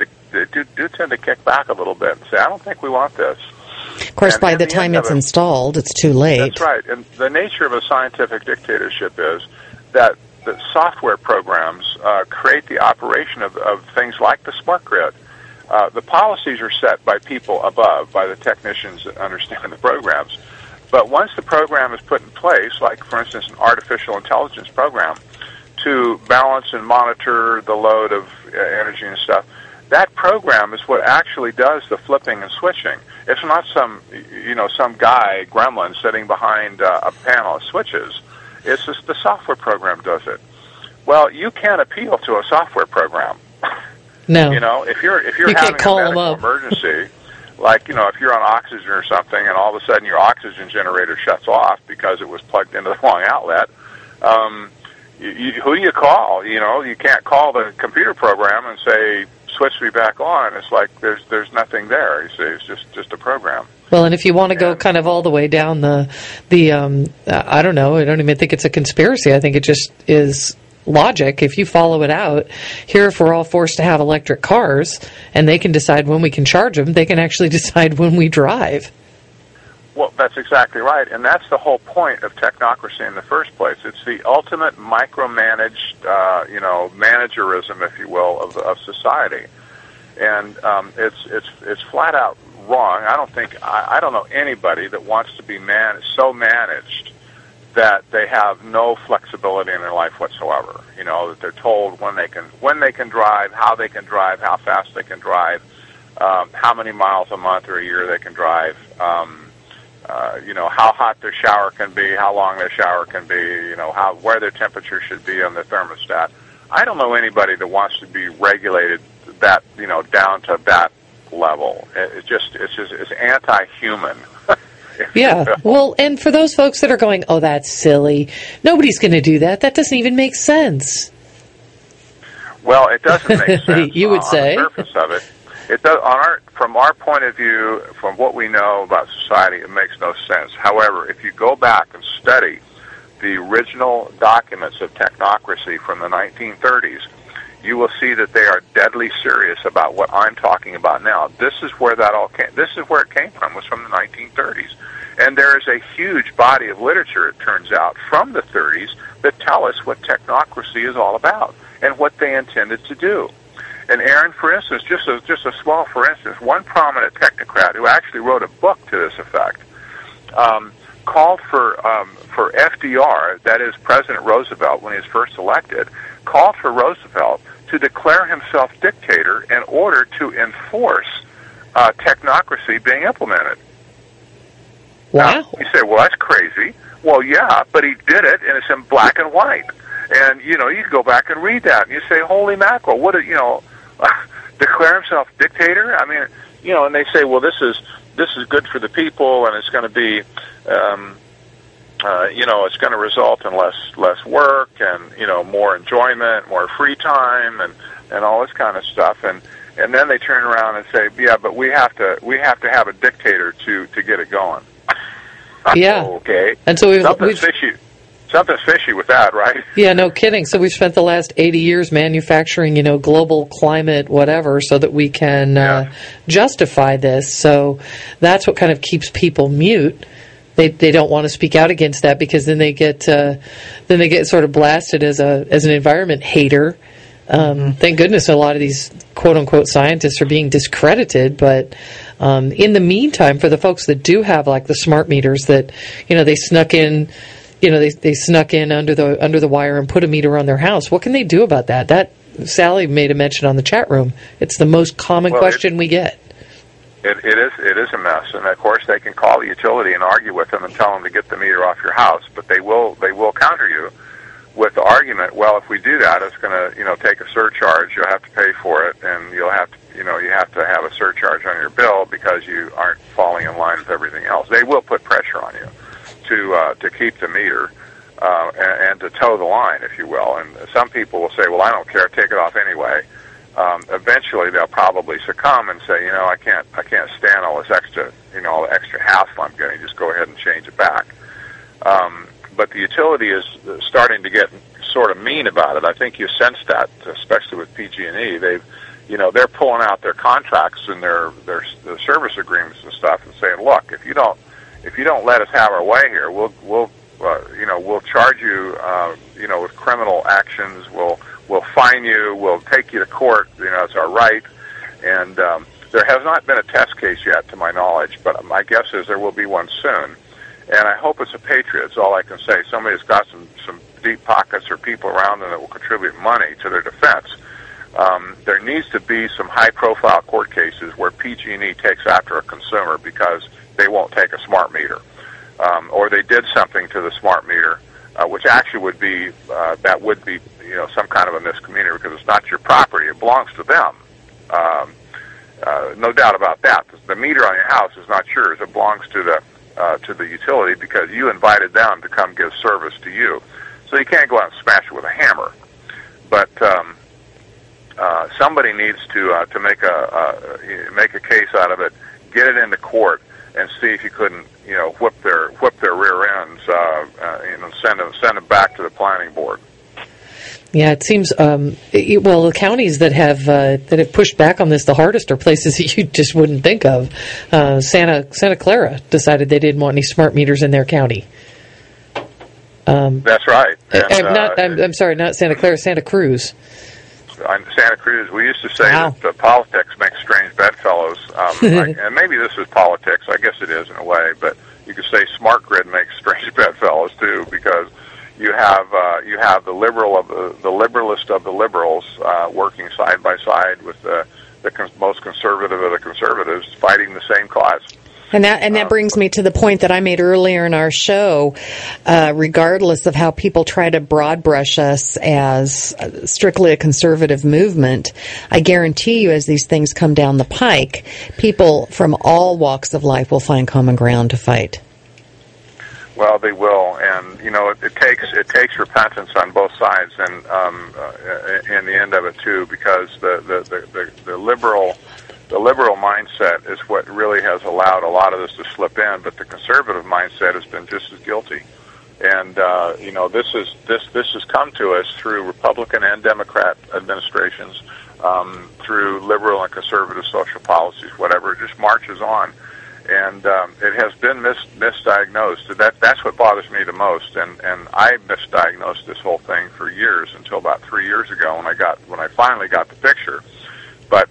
to kick back a little bit and say, I don't think we want this. Of course, by the time it's installed, it's too late. That's right. And the nature of a scientific dictatorship is that the software programs create the operation of things like the smart grid. The policies are set by people above, by the technicians that understand the programs. But once the program is put in place, like, for instance, an artificial intelligence program, to balance and monitor the load of energy and stuff, that program is what actually does the flipping and switching. It's not some guy, gremlin, sitting behind a panel of switches. It's just the software program does it. Well, you can't appeal to a software program. No. If you're having a medical emergency, like, if you're on oxygen or something, and all of a sudden your oxygen generator shuts off because it was plugged into the wrong outlet, who do you call? You can't call the computer program and say, switch me back on. It's like there's nothing there. You see, it's just a program. Well, and if you want to go kind of all the way down the I don't know, I don't even think it's a conspiracy. I think it just is logic. If you follow it out, here if we're all forced to have electric cars and they can decide when we can charge them, they can actually decide when we drive. Well, that's exactly right, and that's the whole point of technocracy in the first place. It's the ultimate micromanaged, managerism, if you will, of society, and it's flat out wrong. I don't know anybody that wants to be so managed that they have no flexibility in their life whatsoever. That they're told when they can drive, how they can drive, how fast they can drive, how many miles a month or a year they can drive. How hot their shower can be, how long their shower can be, where their temperature should be on the thermostat. I don't know anybody that wants to be regulated that, down to that level. It's anti-human. Yeah. Well, and for those folks that are going, oh, that's silly, nobody's going to do that. That doesn't even make sense. Well, it doesn't make sense. You would say. On the surface of it. It does, from our point of view, from what we know about society, it makes no sense. However, if you go back and study the original documents of technocracy from the 1930s, you will see that they are deadly serious about what I'm talking about now. This is where that all came. This is where it came from. Was from the 1930s, And there is a huge body of literature, it turns out, from the 30s that tell us what technocracy is all about and what they intended to do. And Aaron, for instance, just a small for instance, one prominent technocrat who actually wrote a book to this effect called for FDR, that is President Roosevelt when he was first elected, called for Roosevelt to declare himself dictator in order to enforce technocracy being implemented. Wow. Now, you say, well, that's crazy. Well, yeah, but he did it, and it's in black and white. And, you know, you can go back and read that, and you say, holy mackerel, what, you know, declare himself dictator? I mean, you know, and they say, well, this is good for the people, and it's going to be, you know, it's going to result in less work and, you know, more enjoyment, more free time, and all this kind of stuff. And then they turn around and say, yeah, but we have to have a dictator to get it going. Yeah. Okay. And so something's fishy with that, right? Yeah, no kidding. So we've spent the last 80 years manufacturing, you know, global climate, whatever, so that we can justify this. So that's what kind of keeps people mute. They don't want to speak out against that because then they get sort of blasted as an environment hater. Thank goodness a lot of these quote unquote scientists are being discredited, but in the meantime, for the folks that do have like the smart meters that, you know, they snuck in, you know, they snuck in under the wire and put a meter on their house. What can they do about that? That Sally made a mention on the chat room. It's the most common question we get. It is a mess, and of course they can call the utility and argue with them and tell them to get the meter off your house, but they will counter you with the argument, well, if we do that, it's going to, you know, take a surcharge. You'll have to pay for it, and you have to have a surcharge on your bill because you aren't falling in line with everything else. They will put pressure on you to keep the meter and to toe the line, if you will. And some people will say, well, I don't care, take it off anyway. Eventually, they'll probably succumb and say, you know, I can't stand all this extra, you know, all the extra hassle I'm getting. Just go ahead and change it back. But the utility is starting to get sort of mean about it. I think you sense that, especially with PG&E. They're pulling out their contracts and their service agreements and stuff and saying, look, if you don't let us have our way here, we'll charge you, with criminal actions. We'll fine you. We'll take you to court. You know, it's our right. And there has not been a test case yet, to my knowledge, but my guess is there will be one soon. And I hope it's a patriot. That's all I can say. Somebody that's got some deep pockets or people around them that will contribute money to their defense. There needs to be some high-profile court cases where PG&E takes after a consumer because they won't take a smart meter, or they did something to the smart meter, which actually would be some kind of a misdemeanor because it's not your property; it belongs to them. No doubt about that. The meter on your house is not yours; it belongs to the utility because you invited them to come give service to you. So you can't go out and smash it with a hammer. But somebody needs to make a case out of it, get it into court, and see if you couldn't, you know, whip their rear ends, send them back to the planning board. Yeah, it seems. The counties that have pushed back on this the hardest are places that you just wouldn't think of. Santa Clara decided they didn't want any smart meters in their county. That's right. And, I'm sorry, not Santa Clara, Santa Cruz. Santa Cruz. We used to say that politics makes strange bedfellows, and maybe this is politics. I guess it is in a way, but you could say smart grid makes strange bedfellows too because. You have the liberalist of the liberals working side by side with the most conservative of the conservatives fighting the same cause. And that brings me to the point that I made earlier in our show. Regardless of how people try to broad brush us as strictly a conservative movement, I guarantee you, as these things come down the pike, people from all walks of life will find common ground to fight. Well, they will, and you know it takes repentance on both sides, and in the end of it too, because the liberal mindset is what really has allowed a lot of this to slip in, but the conservative mindset has been just as guilty, and this has come to us through Republican and Democrat administrations, through liberal and conservative social policies, whatever. It just marches on. And it has been misdiagnosed. That's what bothers me the most. And I misdiagnosed this whole thing for years until about 3 years ago when I finally got the picture. But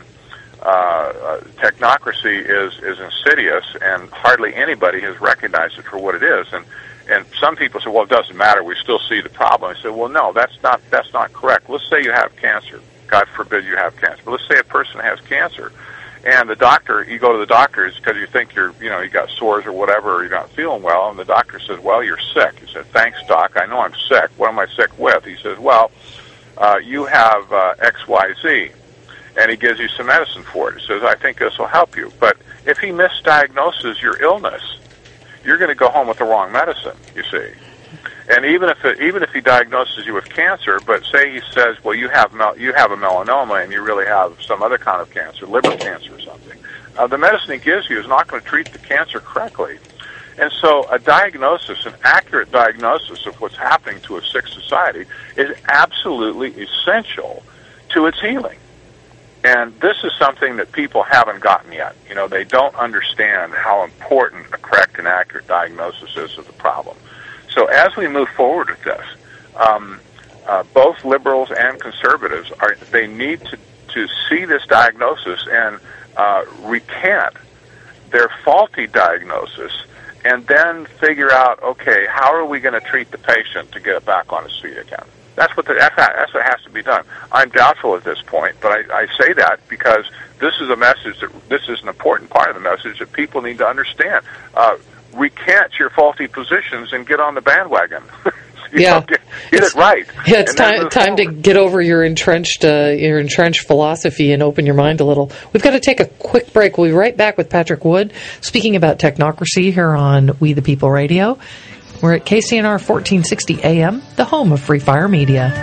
technocracy is insidious, and hardly anybody has recognized it for what it is. And some people say, well, it doesn't matter. We still see the problem. I say, well, no, that's not correct. Let's say you have cancer. God forbid you have cancer. But let's say a person has cancer. And you go to the doctor because you think you got sores or whatever, or you're not feeling well, and the doctor says, well, you're sick. You said, thanks, doc. I know I'm sick. What am I sick with? He says, well, you have XYZ. And he gives you some medicine for it. He says, I think this will help you. But if he misdiagnoses your illness, you're going to go home with the wrong medicine, you see. And even if he diagnoses you with cancer, but say he says, well, you have a melanoma and you really have some other kind of cancer, liver cancer or something, the medicine he gives you is not going to treat the cancer correctly. And so an accurate diagnosis of what's happening to a sick society is absolutely essential to its healing. And this is something that people haven't gotten yet. They don't understand how important a correct and accurate diagnosis is of the problem. So as we move forward with this, both liberals and conservatives they need to see this diagnosis and recant their faulty diagnosis, and then figure out, okay, how are we going to treat the patient to get it back on his feet again? That's what has to be done. I'm doubtful at this point, but I say that because this is a message this is an important part of the message that people need to understand. Recant your faulty positions and get on the bandwagon. Get it right. Yeah, it's time to get over your entrenched philosophy and open your mind a little. We've got to take a quick break. We'll be right back with Patrick Wood speaking about technocracy here on We the People Radio. We're at KCNR 1460 AM, the home of Free Fire Media.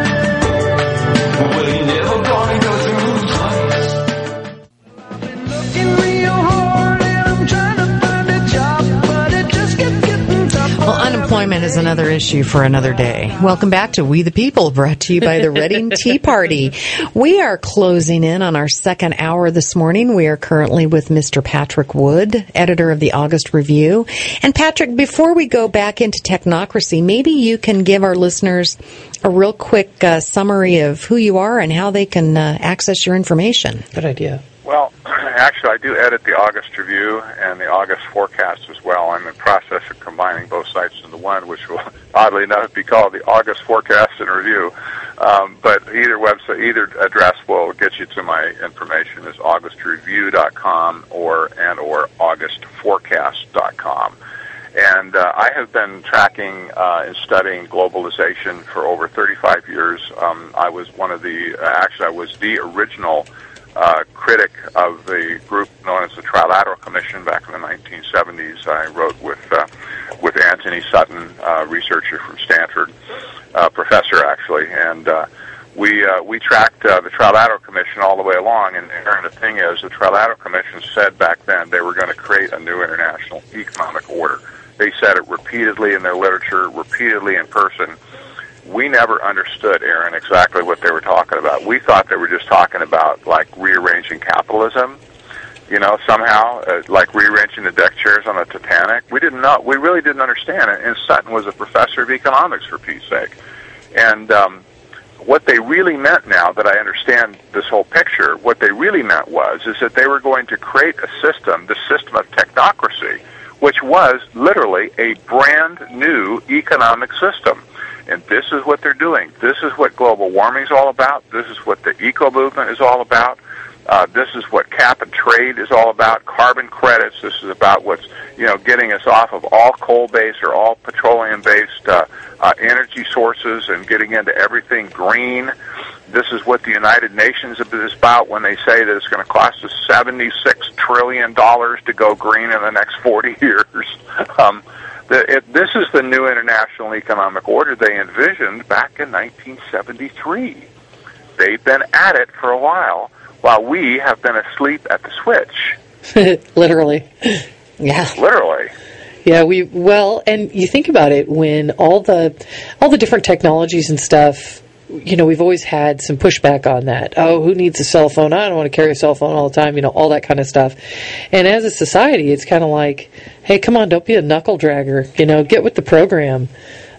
Unemployment is another issue for another day. Welcome back to We the People, brought to you by the Reading Tea Party. We are closing in on our second hour this morning. We are currently with Mr. Patrick Wood, editor of the August Review. And Patrick, before we go back into technocracy, maybe you can give our listeners a real quick summary of who you are and how they can access your information. Good idea. Well, actually, I do edit the August Review and the August Forecast as well. I'm in the process of combining both sites into one, which will, oddly enough, be called the August Forecast and Review. But either website, either address will get you to my information. Is augustreview.com or augustforecast.com. And I have been tracking and studying globalization for over 35 years. I was I was the original critic of the group known as the Trilateral Commission back in the 1970s. I wrote with Anthony Sutton, researcher from Stanford, professor actually, and we tracked the Trilateral Commission all the way along. And the thing is, the Trilateral Commission said back then they were going to create a new international economic order. They said it repeatedly in their literature, repeatedly in person. We never understood, Aaron, exactly what they were talking about. We thought they were just talking about, like, rearranging capitalism, somehow, like rearranging the deck chairs on the Titanic. We didn't know. We really didn't understand it. And Sutton was a professor of economics, for Pete's sake. And what they really meant, now that I understand this whole picture, what they really meant is that they were going to create a system, the system of technocracy, which was literally a brand new economic system. And this is what they're doing. This is what global warming is all about. This is what the eco movement is all about. This is what cap and trade is all about. Carbon credits. This is about what's getting us off of all coal-based or all petroleum-based energy sources and getting into everything green. This is what the United Nations is about when they say that it's going to cost us $76 trillion to go green in the next 40 years. This is the new international economic order they envisioned back in 1973. They've been at it for a while we have been asleep at the switch. Literally. Yeah. Literally. Yeah, and you think about it, when all the different technologies and stuff we've always had some pushback on that. Oh, who needs a cell phone? I don't want to carry a cell phone all the time, all that kind of stuff. And as a society, it's kind of like, hey, come on, don't be a knuckle dragger. Get with the program.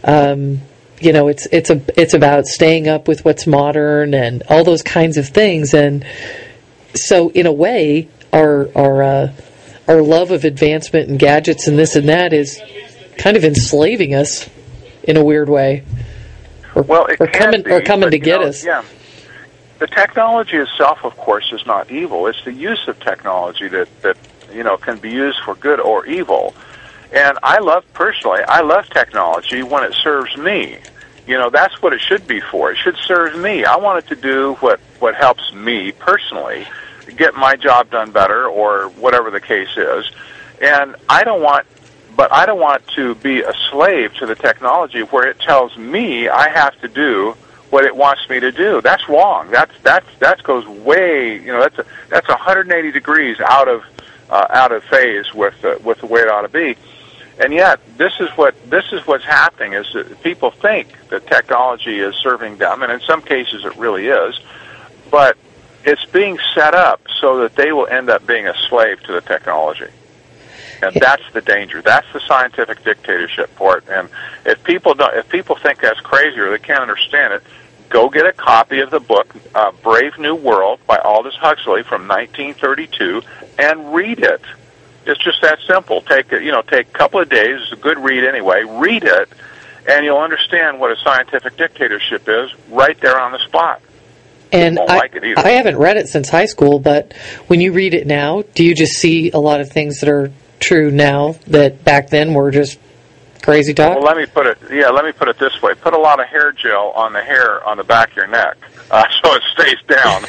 It's about staying up with what's modern and all those kinds of things. And so, in a way, our love of advancement and gadgets and this and that is kind of enslaving us in a weird way. Or coming to get us. Yeah. The technology itself, of course, is not evil. It's the use of technology that can be used for good or evil. And I love technology when it serves me. That's what it should be for. It should serve me. I want it to do what helps me personally, get my job done better or whatever the case is. And I don't want to be a slave to the technology where it tells me I have to do what it wants me to do. That's wrong. That goes way, that's 180 degrees out of phase with the way it ought to be. And yet, this is what's happening is that people think that technology is serving them, and in some cases it really is, but it's being set up so that they will end up being a slave to the technology. And that's the danger. That's the scientific dictatorship part. And if people think that's crazy or they can't understand it, go get a copy of the book Brave New World by Aldous Huxley from 1932 and read it. It's just that simple. Take a couple of days. It's a good read anyway. Read it, and you'll understand what a scientific dictatorship is right there on the spot. And I haven't read it since high school, but when you read it now, do you just see a lot of things that are true now that back then were just crazy talk? Well, let me put it this way. Put a lot of hair gel on the hair on the back of your neck so it stays down.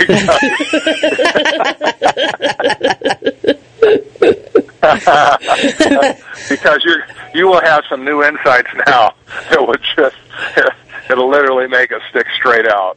Because you will have some new insights now that would it'll literally make it stick straight out.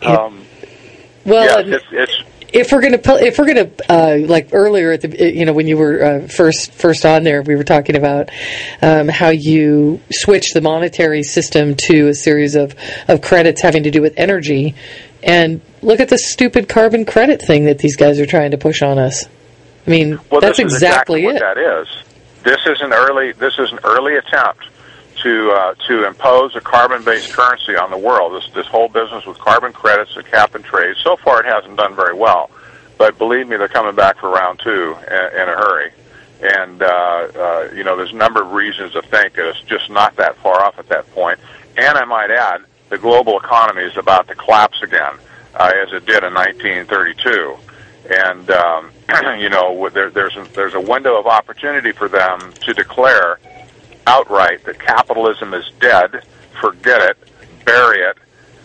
If we're gonna like earlier at the when you were first on there, we were talking about how you switched the monetary system to a series of credits having to do with energy, and look at the stupid carbon credit thing that these guys are trying to push on us. I mean, that's exactly what that is. This is an early attempt to impose a carbon-based currency on the world. This whole business with carbon credits and cap and trade. So far, it hasn't done very well, but believe me, they're coming back for round two in a hurry. And there's a number of reasons to think that it's just not that far off at that point. And I might add, the global economy is about to collapse again, as it did in 1932. And there's a window of opportunity for them to declare outright that capitalism is dead, forget it, bury it,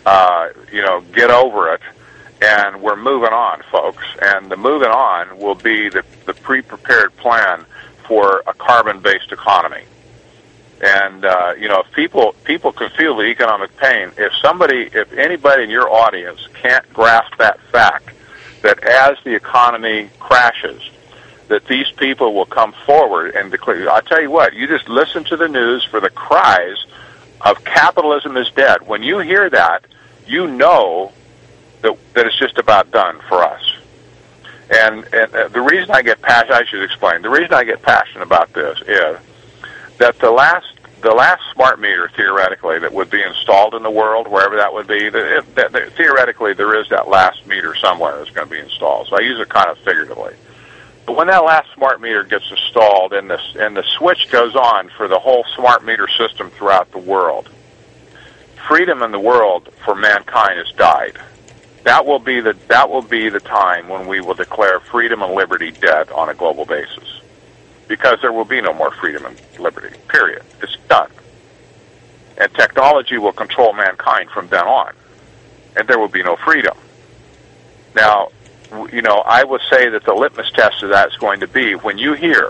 get over it, and we're moving on, folks. And the moving on will be the pre-prepared plan for a carbon-based economy. And if people can feel the economic pain, if anybody in your audience can't grasp that fact, that as the economy crashes, that these people will come forward and declare. I'll tell you what, you just listen to the news for the cries of capitalism is dead. When you hear that, you know that it's just about done for us. And the reason I get passionate, I should explain, the reason I get passionate about this is that the last smart meter, theoretically, that would be installed in the world, wherever that would be, theoretically there is that last meter somewhere that's going to be installed. So I use it kind of figuratively. But when that last smart meter gets installed and the switch goes on for the whole smart meter system throughout the world, freedom in the world for mankind has died. That will be the time when we will declare freedom and liberty dead on a global basis, because there will be no more freedom and liberty. Period. It's done. And technology will control mankind from then on, and there will be no freedom. Now, I would say that the litmus test of that is going to be when you hear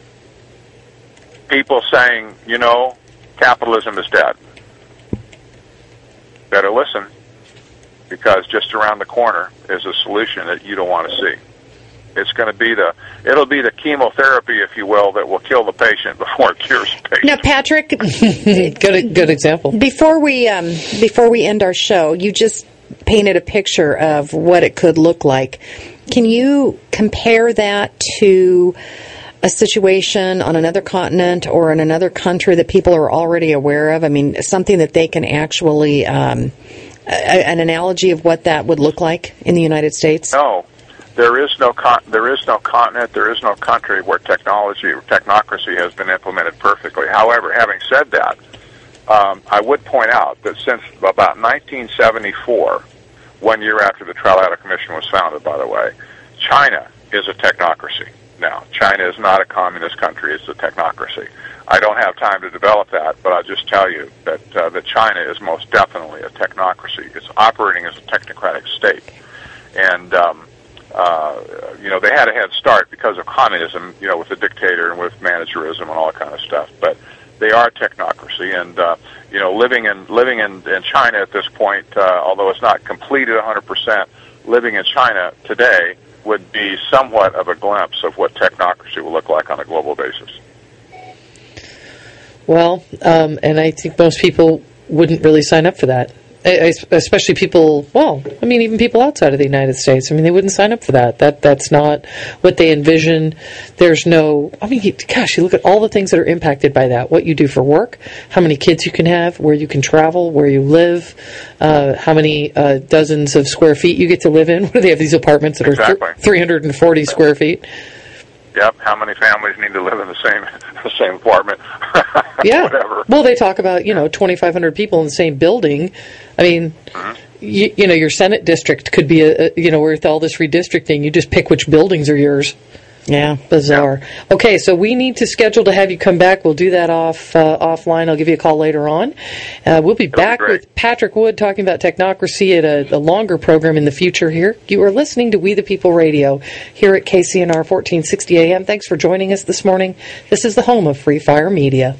people saying, capitalism is dead. Better listen, because just around the corner is a solution that you don't want to see. It's going to be it'll be the chemotherapy, if you will, that will kill the patient before it cures the patient. Now, Patrick, good example. Before we end our show, you just painted a picture of what it could look like. Can you compare that to a situation on another continent or in another country that people are already aware of? I mean, something that they can actually, an analogy of what that would look like in the United States? No. There is no continent, there is no country where technocracy has been implemented perfectly. However, having said that, I would point out that since about 1974, 1 year after the Trilateral Commission was founded, by the way, China is a technocracy. Now, China is not a communist country, it's a technocracy. I don't have time to develop that, but I'll just tell you that China is most definitely a technocracy. It's operating as a technocratic state. And, they had a head start because of communism, with the dictator and with managerism and all that kind of stuff. But they are a technocracy, and living in China at this point, although it's not completed 100%, living in China today would be somewhat of a glimpse of what technocracy will look like on a global basis. Well, and I think most people wouldn't really sign up for that. Especially people, even people outside of the United States. I mean, they wouldn't sign up for that. That's not what they envision. There's no, you look at all the things that are impacted by that. What you do for work, how many kids you can have, where you can travel, where you live, how many dozens of square feet you get to live in. What do they have, these apartments that are 340 square feet? Yep. How many families need to live in the same apartment? Yeah. Whatever. Well, they talk about 2,500 people in the same building. I mean, your Senate district could be with all this redistricting, you just pick which buildings are yours. Yeah, bizarre. Yeah. Okay, so we need to schedule to have you come back. We'll do that offline. I'll give you a call later on. We'll be back with Patrick Wood talking about technocracy at a longer program in the future here. You are listening to We the People Radio here at KCNR 1460 AM. Thanks for joining us this morning. This is the home of Free Fire Media.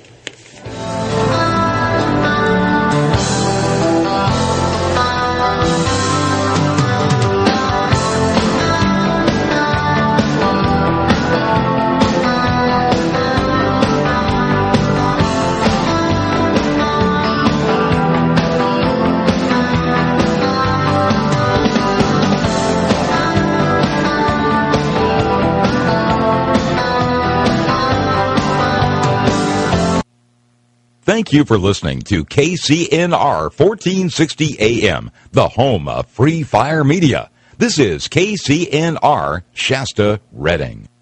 Thank you for listening to KCNR 1460 AM, the home of Free Fire Media. This is KCNR Shasta Redding.